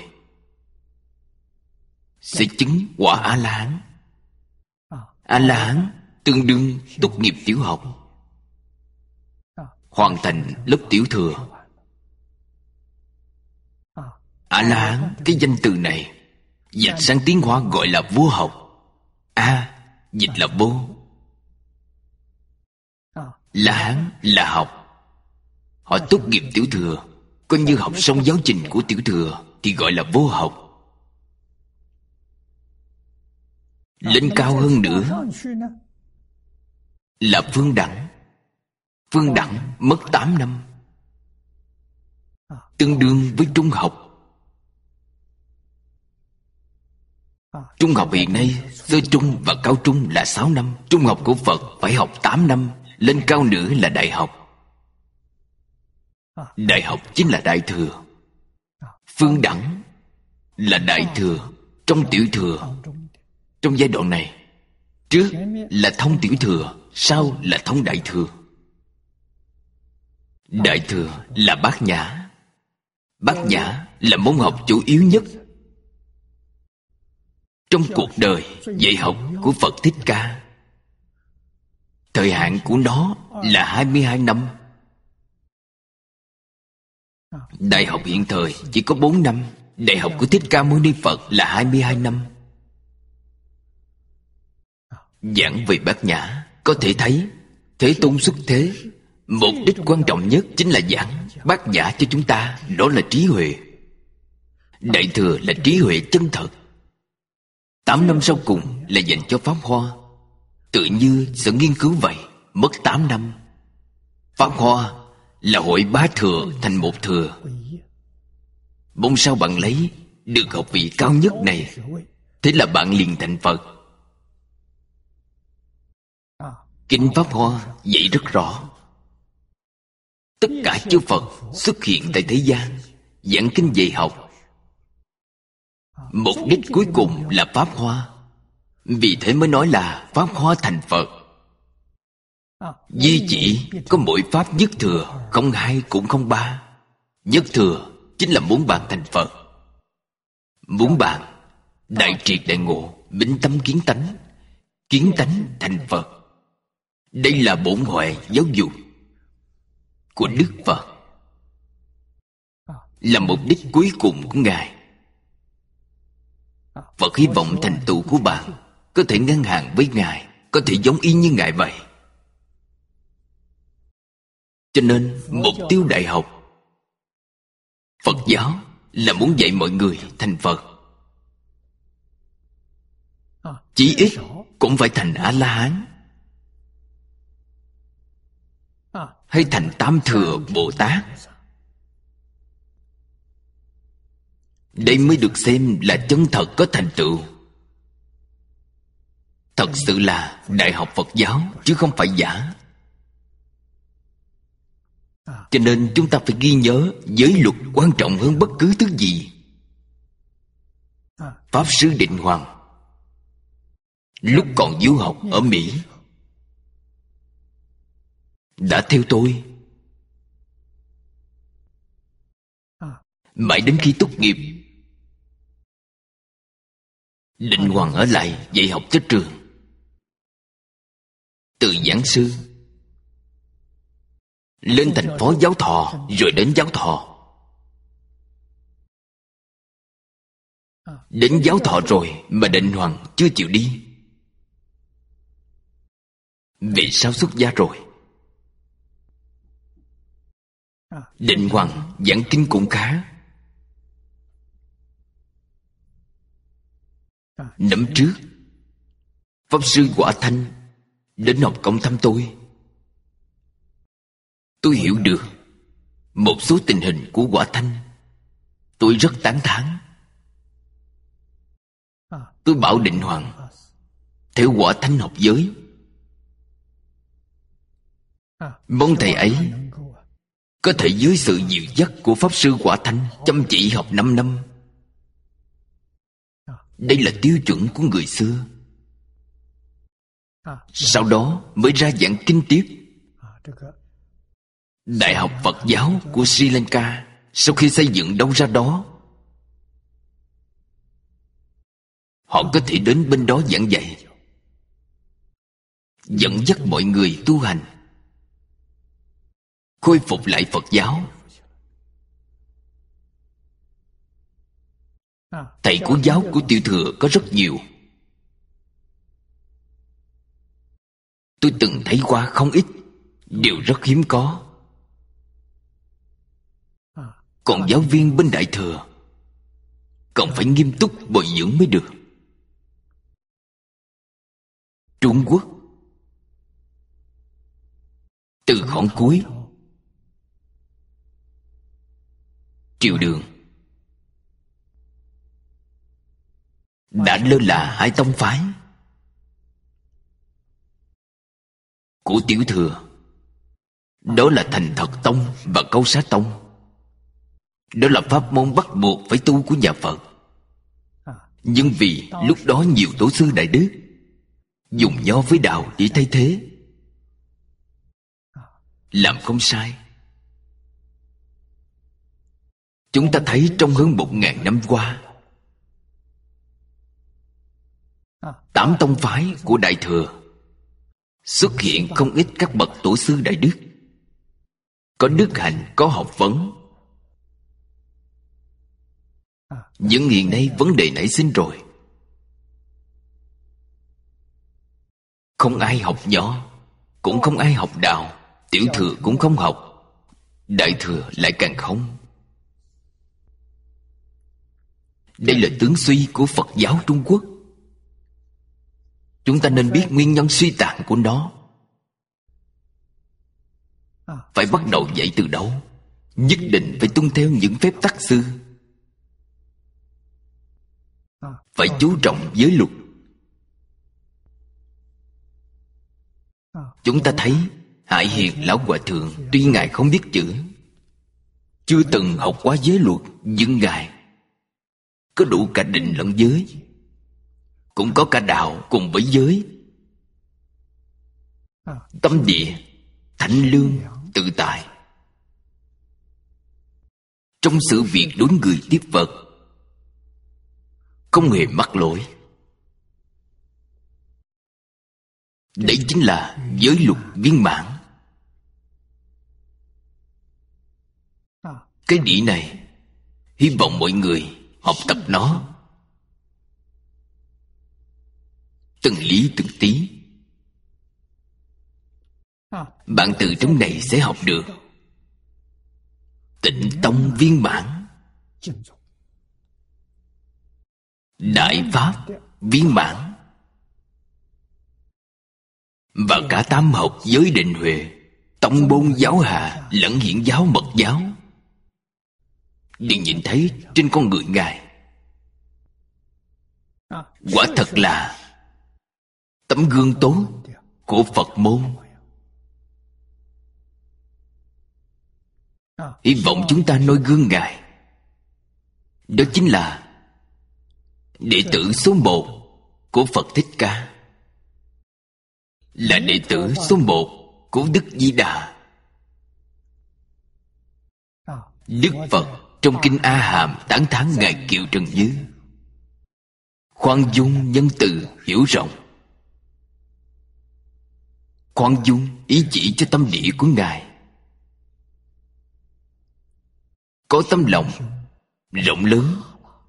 sẽ chứng quả A-la-hán. A-la-hán tương đương tốt nghiệp tiểu học, hoàn thành lớp tiểu thừa. A-la-hán, cái danh từ này dịch sang tiếng Hoa gọi là vua học. A dịch là vô, la-hán là học. Họ tốt nghiệp tiểu thừa, coi như học xong giáo trình của tiểu thừa thì gọi là vô học. Lên cao hơn nữa là phương đẳng. Phương đẳng mất tám năm, tương đương với trung học. Trung học hiện nay, sơ trung và cao trung là sáu năm. Trung học của Phật phải học tám năm. Lên cao nữa là đại học. Đại học chính là đại thừa. Phương đẳng là đại thừa trong tiểu thừa. Trong giai đoạn này, trước là thông tiểu thừa, sau là thông đại thừa. Đại thừa là bát nhã. Bát nhã là môn học chủ yếu nhất trong cuộc đời dạy học của Phật Thích Ca. Thời hạn của nó là hai mươi hai năm. Đại học hiện thời chỉ có bốn năm. Đại học của Thích Ca Mâu Ni Phật là hai mươi hai năm. Giảng về bát nhã, có thể thấy Thế Tôn xuất thế, mục đích quan trọng nhất chính là giảng bát nhã cho chúng ta. Đó là trí huệ. Đại thừa là trí huệ chân thật. Tám năm sau cùng là dành cho Pháp Hoa. Tự như sự nghiên cứu vậy, mất tám năm. Pháp Hoa là hội bá thừa thành một thừa. Mong sao bạn lấy được học vị cao nhất này, thế là bạn liền thành Phật. Kinh Pháp Hoa dạy rất rõ. Tất cả chư Phật xuất hiện tại thế gian, giảng kinh dạy học, mục đích cuối cùng là Pháp Hoa. Vì thế mới nói là Pháp Hoa thành Phật. Duy chỉ có mỗi Pháp nhất thừa, không hai cũng không ba. Nhất thừa chính là muốn bạn thành Phật, muốn bạn đại triệt đại ngộ, minh tâm kiến tánh, kiến tánh thành Phật. Đây là bổn huệ giáo dục của Đức Phật, là mục đích cuối cùng của Ngài. Phật hy vọng thành tựu của bạn có thể ngang hàng với Ngài, có thể giống y như Ngài vậy. Cho nên mục tiêu đại học Phật giáo là muốn dạy mọi người thành Phật. Chí ít cũng phải thành A-la-hán, hay thành Tam Thừa Bồ Tát. Đây mới được xem là chân thật có thành tựu. Thật sự là đại học Phật giáo, chứ không phải giả. Cho nên chúng ta phải ghi nhớ giới luật quan trọng hơn bất cứ thứ gì. Pháp Sư Định Hoàng lúc còn du học ở Mỹ đã theo tôi. Mãi đến khi tốt nghiệp, Định Hoàng ở lại dạy học cho trường. Từ giảng sư lên thành phó giáo thọ, rồi đến giáo thọ. Đến giáo thọ rồi mà Định Hoàng chưa chịu đi. Vì sao xuất gia rồi? Định Hoàng giảng kinh cũng khá. Năm trước, Pháp Sư Quả Thanh đến học công thăm tôi. Tôi hiểu được một số tình hình của Quả Thanh. Tôi rất tán thán. Tôi bảo Định Hoàng theo Quả Thanh học giới. Mong thầy ấy có thể dưới sự dìu dắt của Pháp Sư Quả Thanh chăm chỉ học năm năm. Đây là tiêu chuẩn của người xưa. Sau đó mới ra giảng kinh tiếp. Đại học Phật giáo của Sri Lanka sau khi xây dựng đâu ra đó, họ có thể đến bên đó giảng dạy, dẫn dắt mọi người tu hành, khôi phục lại Phật giáo. Thầy của giáo của Tiểu Thừa có rất nhiều. Tôi từng thấy qua không ít, đều rất hiếm có. Còn giáo viên bên Đại Thừa còn phải nghiêm túc bồi dưỡng mới được. Trung Quốc từ khoảng cuối Triều Đường đã lơ là hai tông phái của Tiểu Thừa. Đó là Thành Thật Tông và Câu Xá Tông. Đó là pháp môn bắt buộc phải tu của nhà Phật. Nhưng vì lúc đó nhiều tổ sư đại đức dùng nho với đạo để thay thế, làm không sai. Chúng ta thấy trong hơn một ngàn năm qua, tám tông phái của Đại Thừa xuất hiện không ít các bậc tổ sư đại đức, có đức hạnh, có học vấn. Nhưng hiện nay vấn đề nảy sinh rồi. Không ai học nho, cũng không ai học đạo. Tiểu Thừa cũng không học, Đại Thừa lại càng không. Đây là tướng suy của Phật giáo Trung Quốc. Chúng ta nên biết nguyên nhân suy tàn của nó. Phải bắt đầu dạy từ đâu? Nhất định phải tuân theo những phép tắc xưa. Phải chú trọng giới luật. Chúng ta thấy Hải Hiền Lão Hòa Thượng, tuy Ngài không biết chữ, chưa từng học quá giới luật, nhưng Ngài có đủ cả định lẫn giới, cũng có cả đạo cùng với giới. Tâm địa thanh lương tự tại. Trong sự việc đối người tiếp vật không hề mắc lỗi. Đấy chính là giới luật viên mãn. Cái đĩa này hy vọng mọi người học tập nó từng lý từng tí. Bạn từ trong này sẽ học được Tịnh tông viên mãn, Đại pháp viên mãn, và cả tam học giới định huệ, tông môn giáo hạ lẫn hiển giáo mật giáo đều nhìn thấy trên con người Ngài. Quả thật là tấm gương tốt của Phật môn. Hy vọng chúng ta noi gương Ngài, đó chính là Đệ tử số một của Phật Thích Ca, là đệ tử số một của Đức Di Đà. Đức Phật trong Kinh A Hàm tán thán Ngài Kiệu Trần Như khoan dung, nhân từ, hiểu rộng. Khoan dung ý chỉ cho tâm địa của Ngài có tâm lòng rộng lớn.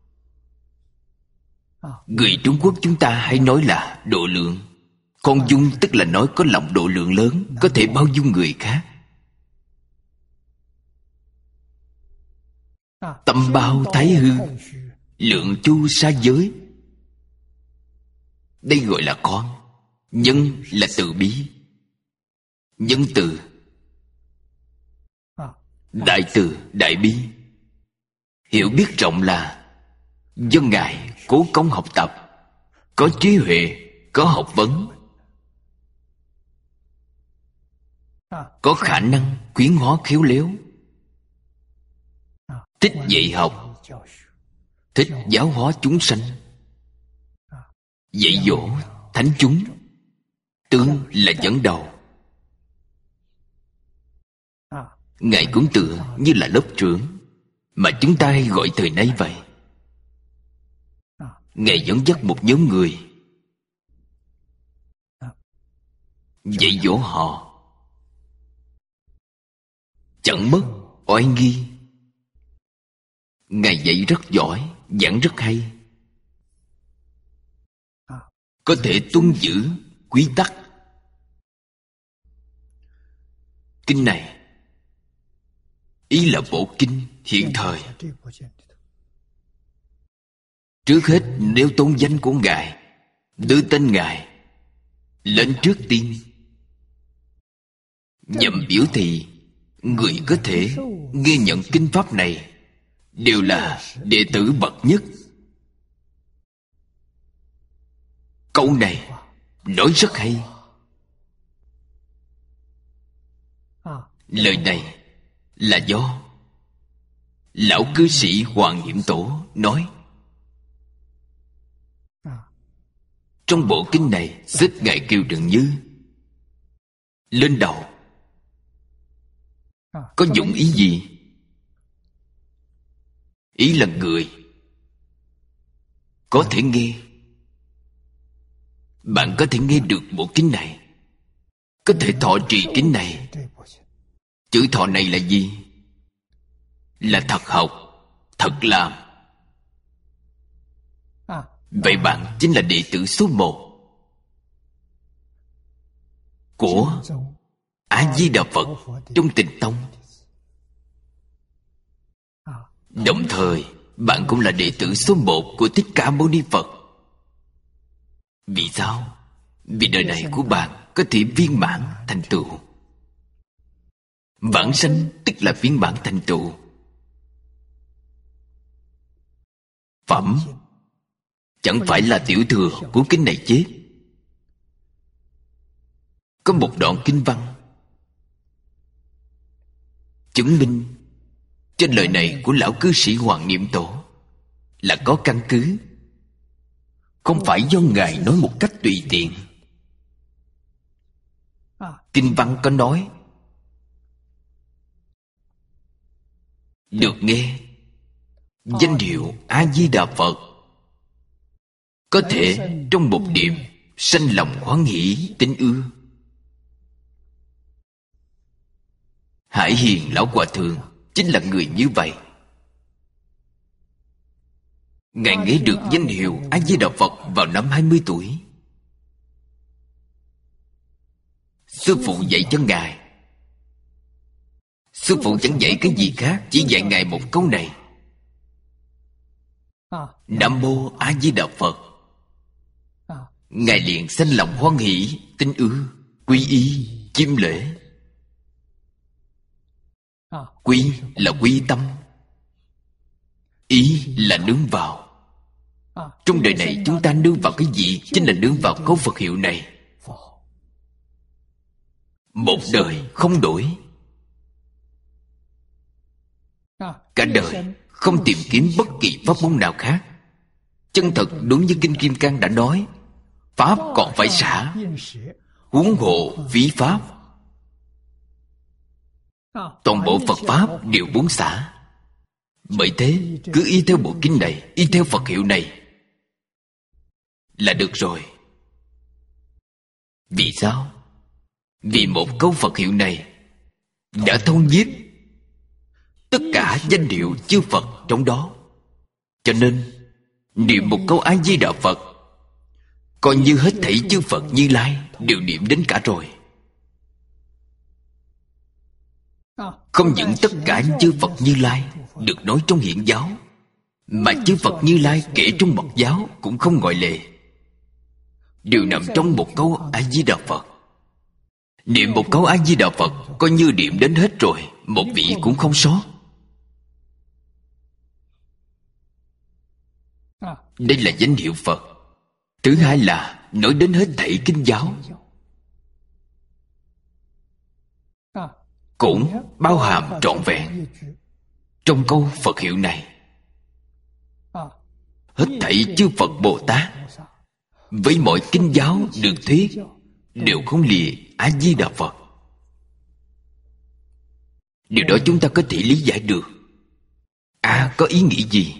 Người Trung Quốc chúng ta hay nói là độ lượng. Khoan dung tức là nói có lòng độ lượng lớn, có thể bao dung người khác. Tâm bao thái hư, lượng chu sa giới. Đây gọi là khoan. Nhân là từ bi, nhân từ, đại từ, đại bi. Hiểu biết rộng là do Ngài cố công học tập, có trí huệ, có học vấn, có khả năng khuyến hóa khéo léo, thích dạy học, thích giáo hóa chúng sanh, dạy dỗ thánh chúng. Tương là dẫn đầu. Ngài cũng tựa như là lớp trưởng mà chúng ta hay gọi thời nay vậy. Ngài dẫn dắt một nhóm người, dạy dỗ họ, chẳng mất oai nghi. Ngài dạy rất giỏi, giảng rất hay, có thể tuân giữ quy tắc. Kinh này ý là bộ kinh hiện thời. Trước hết nêu tôn danh của Ngài, đưa tên Ngài lên trước tiên, nhằm biểu thị người có thể nghe nhận kinh pháp này đều là đệ tử bậc nhất. Câu này nói rất hay. Lời này là do lão cư sĩ Hoàng Niệm Tổ nói. Trong bộ kinh này xếp Ngài Kiều Trần Như lên đầu. Có dụng ý gì? Ý là người có thể nghe. Bạn có thể nghe được bộ kinh này, có thể thọ trì kinh này. Chữ thọ này là gì? Là thật học, thật làm. Vậy bạn chính là đệ tử số một của A-di-đà Phật trong Tịnh Tông. Đồng thời bạn cũng là đệ tử số một của Thích Ca Mâu Ni Phật. Vì sao? Vì đời này của bạn có thể viên mãn thành tựu. Vãng sanh tức là viên mãn thành tựu. Phẩm chẳng phải là tiểu thừa của kinh này chứ. Có một đoạn kinh văn chứng minh trên lời này của lão cư sĩ Hoàng Niệm Tổ là có căn cứ, không phải do Ngài nói một cách tùy tiện. Kinh văn có nói được nghe danh hiệu A-di-đà Phật, có thể trong một niệm sanh lòng hoan hỷ tín ưa. Hải Hiền Lão Hòa Thượng chính là người như vậy. Ngài nghe được danh hiệu A-di-đà Phật vào năm hai mươi tuổi. Sư phụ dạy cho Ngài. Sư phụ chẳng dạy cái gì khác, chỉ dạy Ngài một câu này: Nam Mô A Di Đà Phật. Ngài liền sanh lòng hoan hỷ, tín ưa, quy y, chiêm lễ. Quy là quy tâm, ý là nương vào. Trong đời này chúng ta nương vào cái gì? Chính là nương vào câu Phật hiệu này. Một đời không đổi, cả đời không tìm kiếm bất kỳ pháp môn nào khác, Chân thật đúng như Kinh Kim Cang đã nói, pháp còn phải xả, huống hộ phí pháp. Toàn bộ Phật pháp đều muốn xả. Bởi thế cứ y theo bộ kinh này, y theo Phật hiệu này là được rồi. Vì sao? Vì một câu Phật hiệu này đã thông nhiếp tất cả danh hiệu chư Phật trong đó. Cho nên niệm một câu A Di Đà Phật, coi như hết thảy chư Phật Như Lai đều niệm đến cả rồi. Không những tất cả chư Phật Như Lai được nói trong hiện giáo, mà chư Phật Như Lai kể trong mật giáo cũng không ngoại lệ, đều nằm trong một câu A Di Đà Phật. Niệm một câu A Di Đà Phật coi như niệm đến hết rồi, một vị cũng không sót. Đây là danh hiệu Phật. Thứ hai là nói đến hết thảy kinh giáo, cũng bao hàm trọn vẹn trong câu Phật hiệu này. Hết thảy chư Phật Bồ Tát với mọi kinh giáo được thuyết đều không lìa A Di Đà Phật. Điều đó chúng ta có thể lý giải được. A có ý nghĩa gì?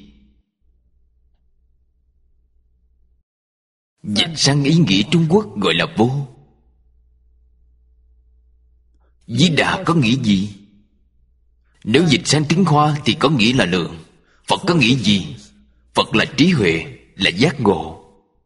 Dịch sang ý nghĩa Trung Quốc gọi là vô. Di Đà có nghĩa gì? Nếu dịch sang tiếng Hoa thì có nghĩa là lượng. Phật có nghĩa gì? Phật là trí huệ, là giác ngộ.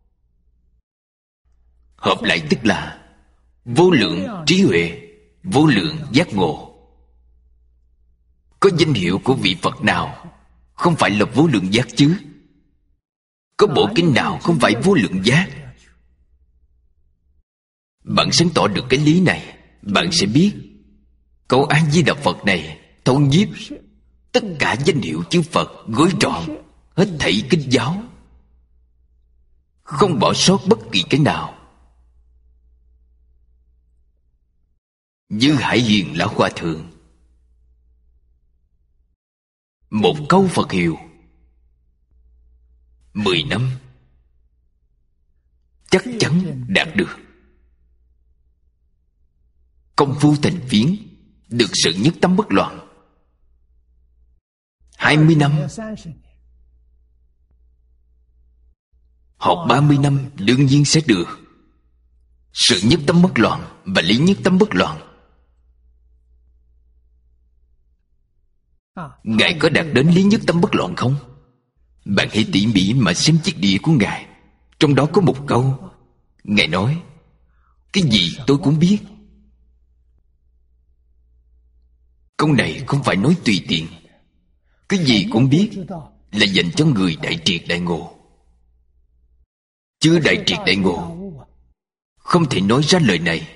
Hợp lại tức là vô lượng trí huệ, vô lượng giác ngộ. Có danh hiệu của vị Phật nào không phải là vô lượng giác chứ? Có bộ kinh nào không phải vô lượng giác? Bạn sáng tỏ được cái lý này, bạn sẽ biết câu A Di Đà Phật này thấu nhiếp tất cả danh hiệu chư Phật, gói trọn hết thảy kinh giáo, không bỏ sót bất kỳ cái nào. Như Hải Hiền Lão Hòa Thượng, một câu Phật hiệu mười năm chắc chắn đạt được. Công phu thành phiến, được sự nhất tâm bất loạn. Hai mươi năm, học ba mươi năm đương nhiên sẽ được sự nhất tâm bất loạn và lý nhất tâm bất loạn. Ngài có đạt đến lý nhất tâm bất loạn không? Bạn hãy tỉ mỉ mà xem chiếc đĩa của Ngài. Trong đó có một câu Ngài nói: cái gì tôi cũng biết. Câu này không phải nói tùy tiện. Cái gì cũng biết là dành cho người đại triệt đại ngộ. Chưa đại triệt đại ngộ không thể nói ra lời này.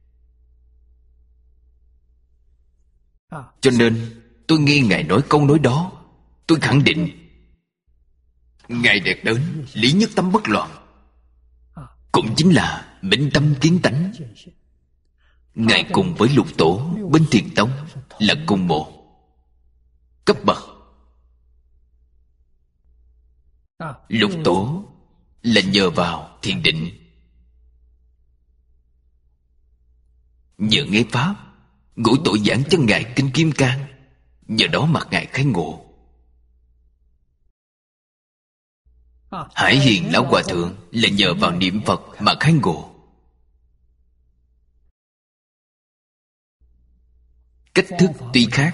Cho nên tôi nghe Ngài nói câu nói đó, tôi khẳng định Ngài đạt đến lý nhất tâm bất loạn, cũng chính là minh tâm kiến tánh. Ngài cùng với Lục Tổ bên Thiền Tông là cùng một cấp bậc. Lục Tổ là nhờ vào thiền định, nhờ nghe pháp. Ngũ Tổ giảng cho Ngài Kinh Kim Cang, nhờ đó mà Ngài khai ngộ. Hải Hiền Lão Hòa Thượng là nhờ vào niệm Phật mà khai ngộ. Cách thức tuy khác,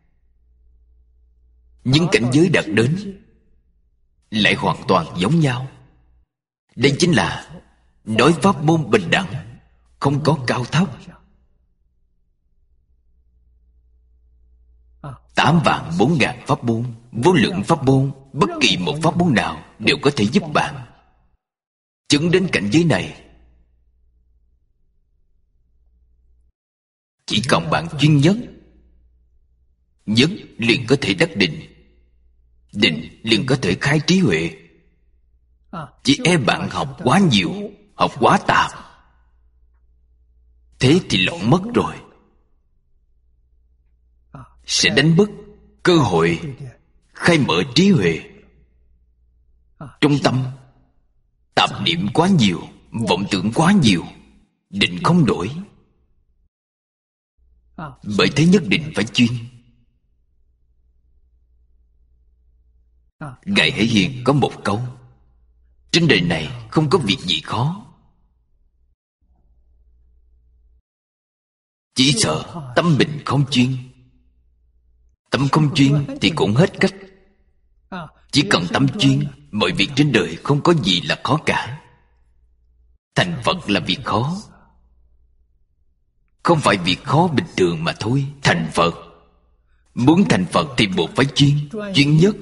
nhưng cảnh giới đạt đến lại hoàn toàn giống nhau. Đây chính là nói pháp môn bình đẳng, không có cao thấp. Tám vạn bốn ngàn pháp môn, vô lượng pháp môn, bất kỳ một pháp môn nào đều có thể giúp bạn chứng đến cảnh giới này. Chỉ cần bạn chuyên nhất, nhất liền có thể đắc định, định liền có thể khai trí huệ. Chỉ e bạn học quá nhiều, học quá tạp, thế thì lộn mất rồi, sẽ đánh mất cơ hội khai mở trí huệ. Trong tâm tạp niệm quá nhiều, vọng tưởng quá nhiều, định không nổi. Bởi thế nhất định phải chuyên. Ngài Hải Hiền có một câu: trên đời này không có việc gì khó, chỉ sợ tâm mình không chuyên. Tâm không chuyên thì cũng hết cách. Chỉ cần tâm chuyên, mọi việc trên đời không có gì là khó cả. Thành Phật là việc khó, không phải việc khó bình thường mà thôi. Thành Phật, muốn thành Phật thì buộc phải chuyên, chuyên nhất.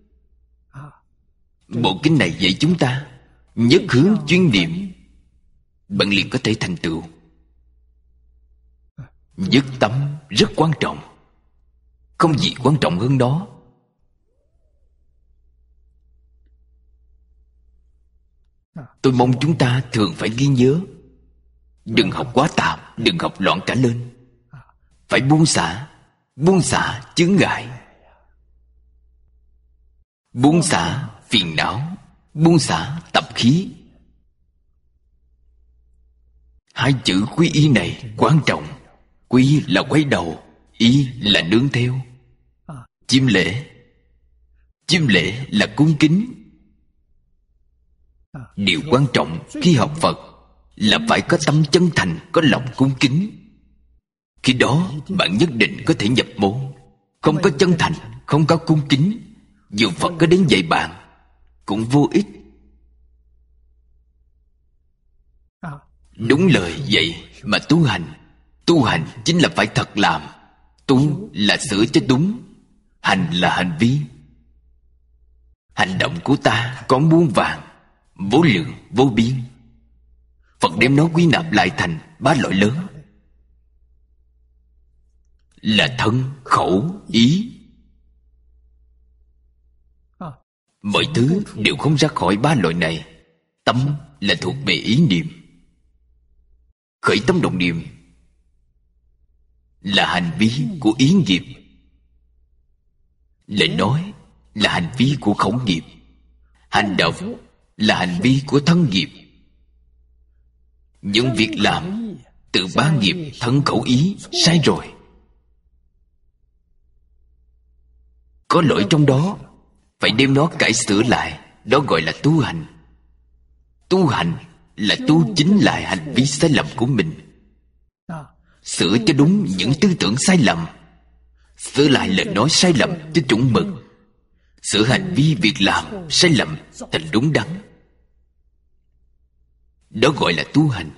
Bộ kinh này dạy chúng ta nhất hướng chuyên niệm, bạn liền có thể thành tựu. Nhất tâm rất quan trọng, không gì quan trọng hơn đó. Tôi mong chúng ta thường phải ghi nhớ, đừng học quá tạp, đừng học loạn cả lên. Phải buông xả, buông xả chướng ngại, buông xả phiền não, buông xả tập khí. Hai chữ quy y này quan trọng. Quy là quay đầu, y là nương theo. Chiêm lễ, chiêm lễ là cung kính. Điều quan trọng khi học Phật là phải có tâm chân thành, có lòng cung kính. Khi đó bạn nhất định có thể nhập môn. Không có chân thành, không có cung kính, dù Phật có đến dạy bạn cũng vô ích. Đúng lời dạy mà tu hành. Tu hành chính là phải thật làm. Tu là sửa cho đúng, hành là hành vi. Hành động của ta có muôn vàn, vô lượng vô biên. Phật đem nó quy nạp lại thành ba loại lớn, là thân, khẩu, ý. Mọi thứ đều không ra khỏi ba loại này. Tâm là thuộc về ý niệm. Khởi tâm động niệm là hành vi của ý nghiệp. Lời nói là hành vi của khẩu nghiệp. Hành động là hành vi của thân nghiệp. Những việc làm từ ba nghiệp thân khẩu ý sai rồi, có lỗi trong đó, phải đem nó cải sửa lại. Đó gọi là tu hành. Tu hành là tu chính lại hành vi sai lầm của mình, sửa cho đúng những tư tưởng sai lầm, sửa lại lời nói sai lầm cho chuẩn mực, sửa hành vi việc làm sai lầm thành đúng đắn. Đó gọi là tu hành.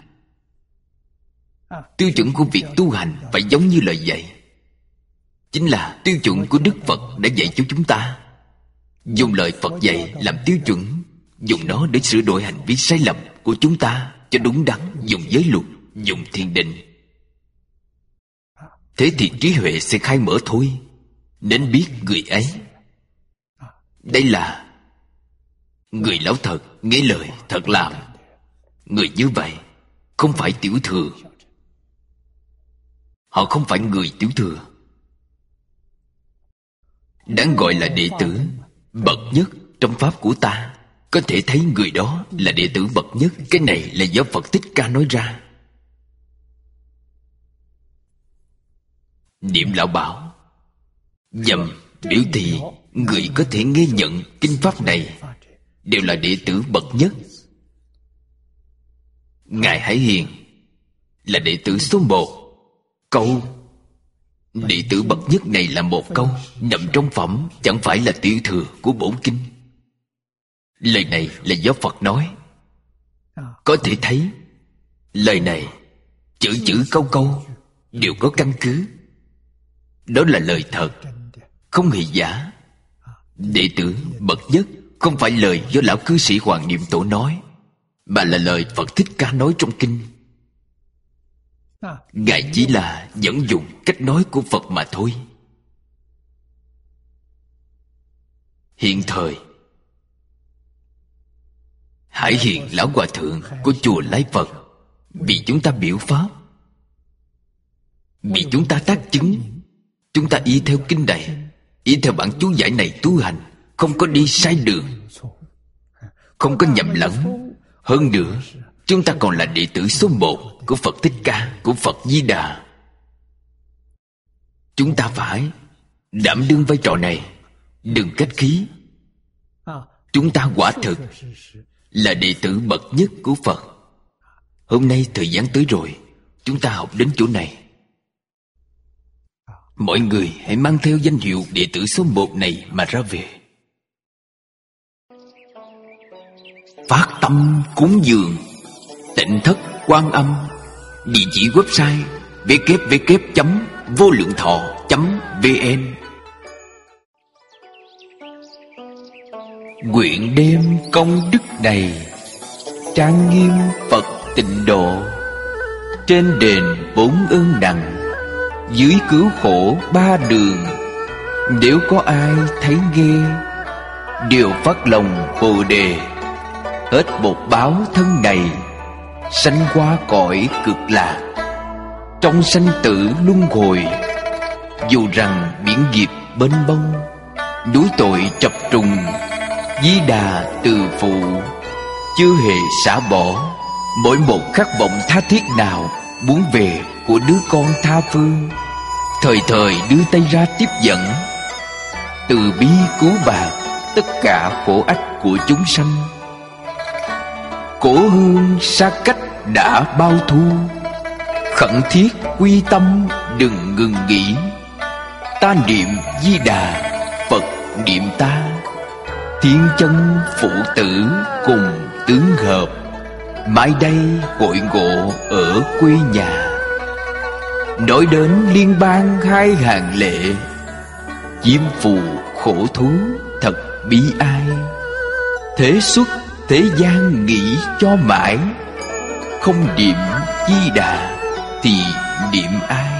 Tiêu chuẩn của việc tu hành phải giống như lời dạy, chính là tiêu chuẩn của Đức Phật đã dạy cho chúng ta. Dùng lời Phật dạy làm tiêu chuẩn, dùng nó để sửa đổi hành vi sai lầm của chúng ta cho đúng đắn. Dùng giới luật, dùng thiền định, thế thì trí huệ sẽ khai mở thôi. Nên biết người ấy. Đây là người lão thật, nghe lời thật làm. Người như vậy không phải tiểu thừa. Họ không phải người tiểu thừa, đáng gọi là đệ tử bậc nhất trong pháp của ta. Có thể thấy người đó là đệ tử bậc nhất. Cái này là do Phật Thích Ca nói ra. Niệm lão bảo nhằm biểu thị người có thể nghe nhận kinh pháp này đều là đệ tử bậc nhất. Ngài Hải Hiền là đệ tử số một. Câu đệ tử bậc nhất này là một câu nằm trong phẩm, chẳng phải là tiểu thừa của bổn kinh. Lời này là do Phật nói. Có thể thấy lời này chữ chữ câu câu đều có căn cứ. Đó là lời thật, không hề giả. Đệ tử bậc nhất không phải lời do lão cư sĩ Hoàng Niệm Tổ nói, mà là lời Phật Thích Ca nói trong kinh. Ngài chỉ là dẫn dụng cách nói của Phật mà thôi. Hiện thời Hải Hiền lão hòa thượng của chùa Lai Phật bị chúng ta biểu pháp, bị chúng ta tác chứng. Chúng ta y theo kinh này, y theo bản chú giải này tu hành, không có đi sai đường. không có nhầm lẫn. Hơn nữa, chúng ta còn là đệ tử số một của Phật Thích Ca, của Phật Di Đà. Chúng ta phải đảm đương vai trò này, đừng khách khí. Chúng ta quả thực là đệ tử bậc nhất của Phật. Hôm nay thời gian tới rồi, chúng ta học đến chỗ này. Mọi người hãy mang theo danh hiệu đệ tử số một này mà ra về. Phát tâm cúng dường Tịnh Thất Quan Âm. Địa chỉ website w w w chấm vô lượng thọ chấm v n. Nguyện đem công đức này trang nghiêm Phật tịnh độ, trên đền bốn ơn nặng, dưới cứu khổ ba đường. Nếu có ai thấy nghe, đều phát lòng Bồ Đề, hết một báo thân này, sanh qua cõi cực lạc. Trong sanh tử luân hồi, dù rằng biển nghiệp mênh mông, núi tội chập trùng, Di Đà từ phụ, chưa hề xả bỏ mỗi một khát vọng tha thiết nào muốn về của đứa con tha phương, thời thời đưa tay ra tiếp dẫn, từ bi cứu bạc tất cả khổ ách của chúng sanh. Cổ hương xa cách đã bao thu, khẩn thiết quy tâm đừng ngừng nghỉ. Ta niệm Di Đà, Phật niệm ta, thiên chân phụ tử cùng tướng hợp, mãi đây hội ngộ ở quê nhà. Nói đến liên bang hai hàng lệ, diêm phù khổ thú thật bi ai. Thế xuất thế gian nghĩ cho mãi, không niệm Di Đà thì niệm ai?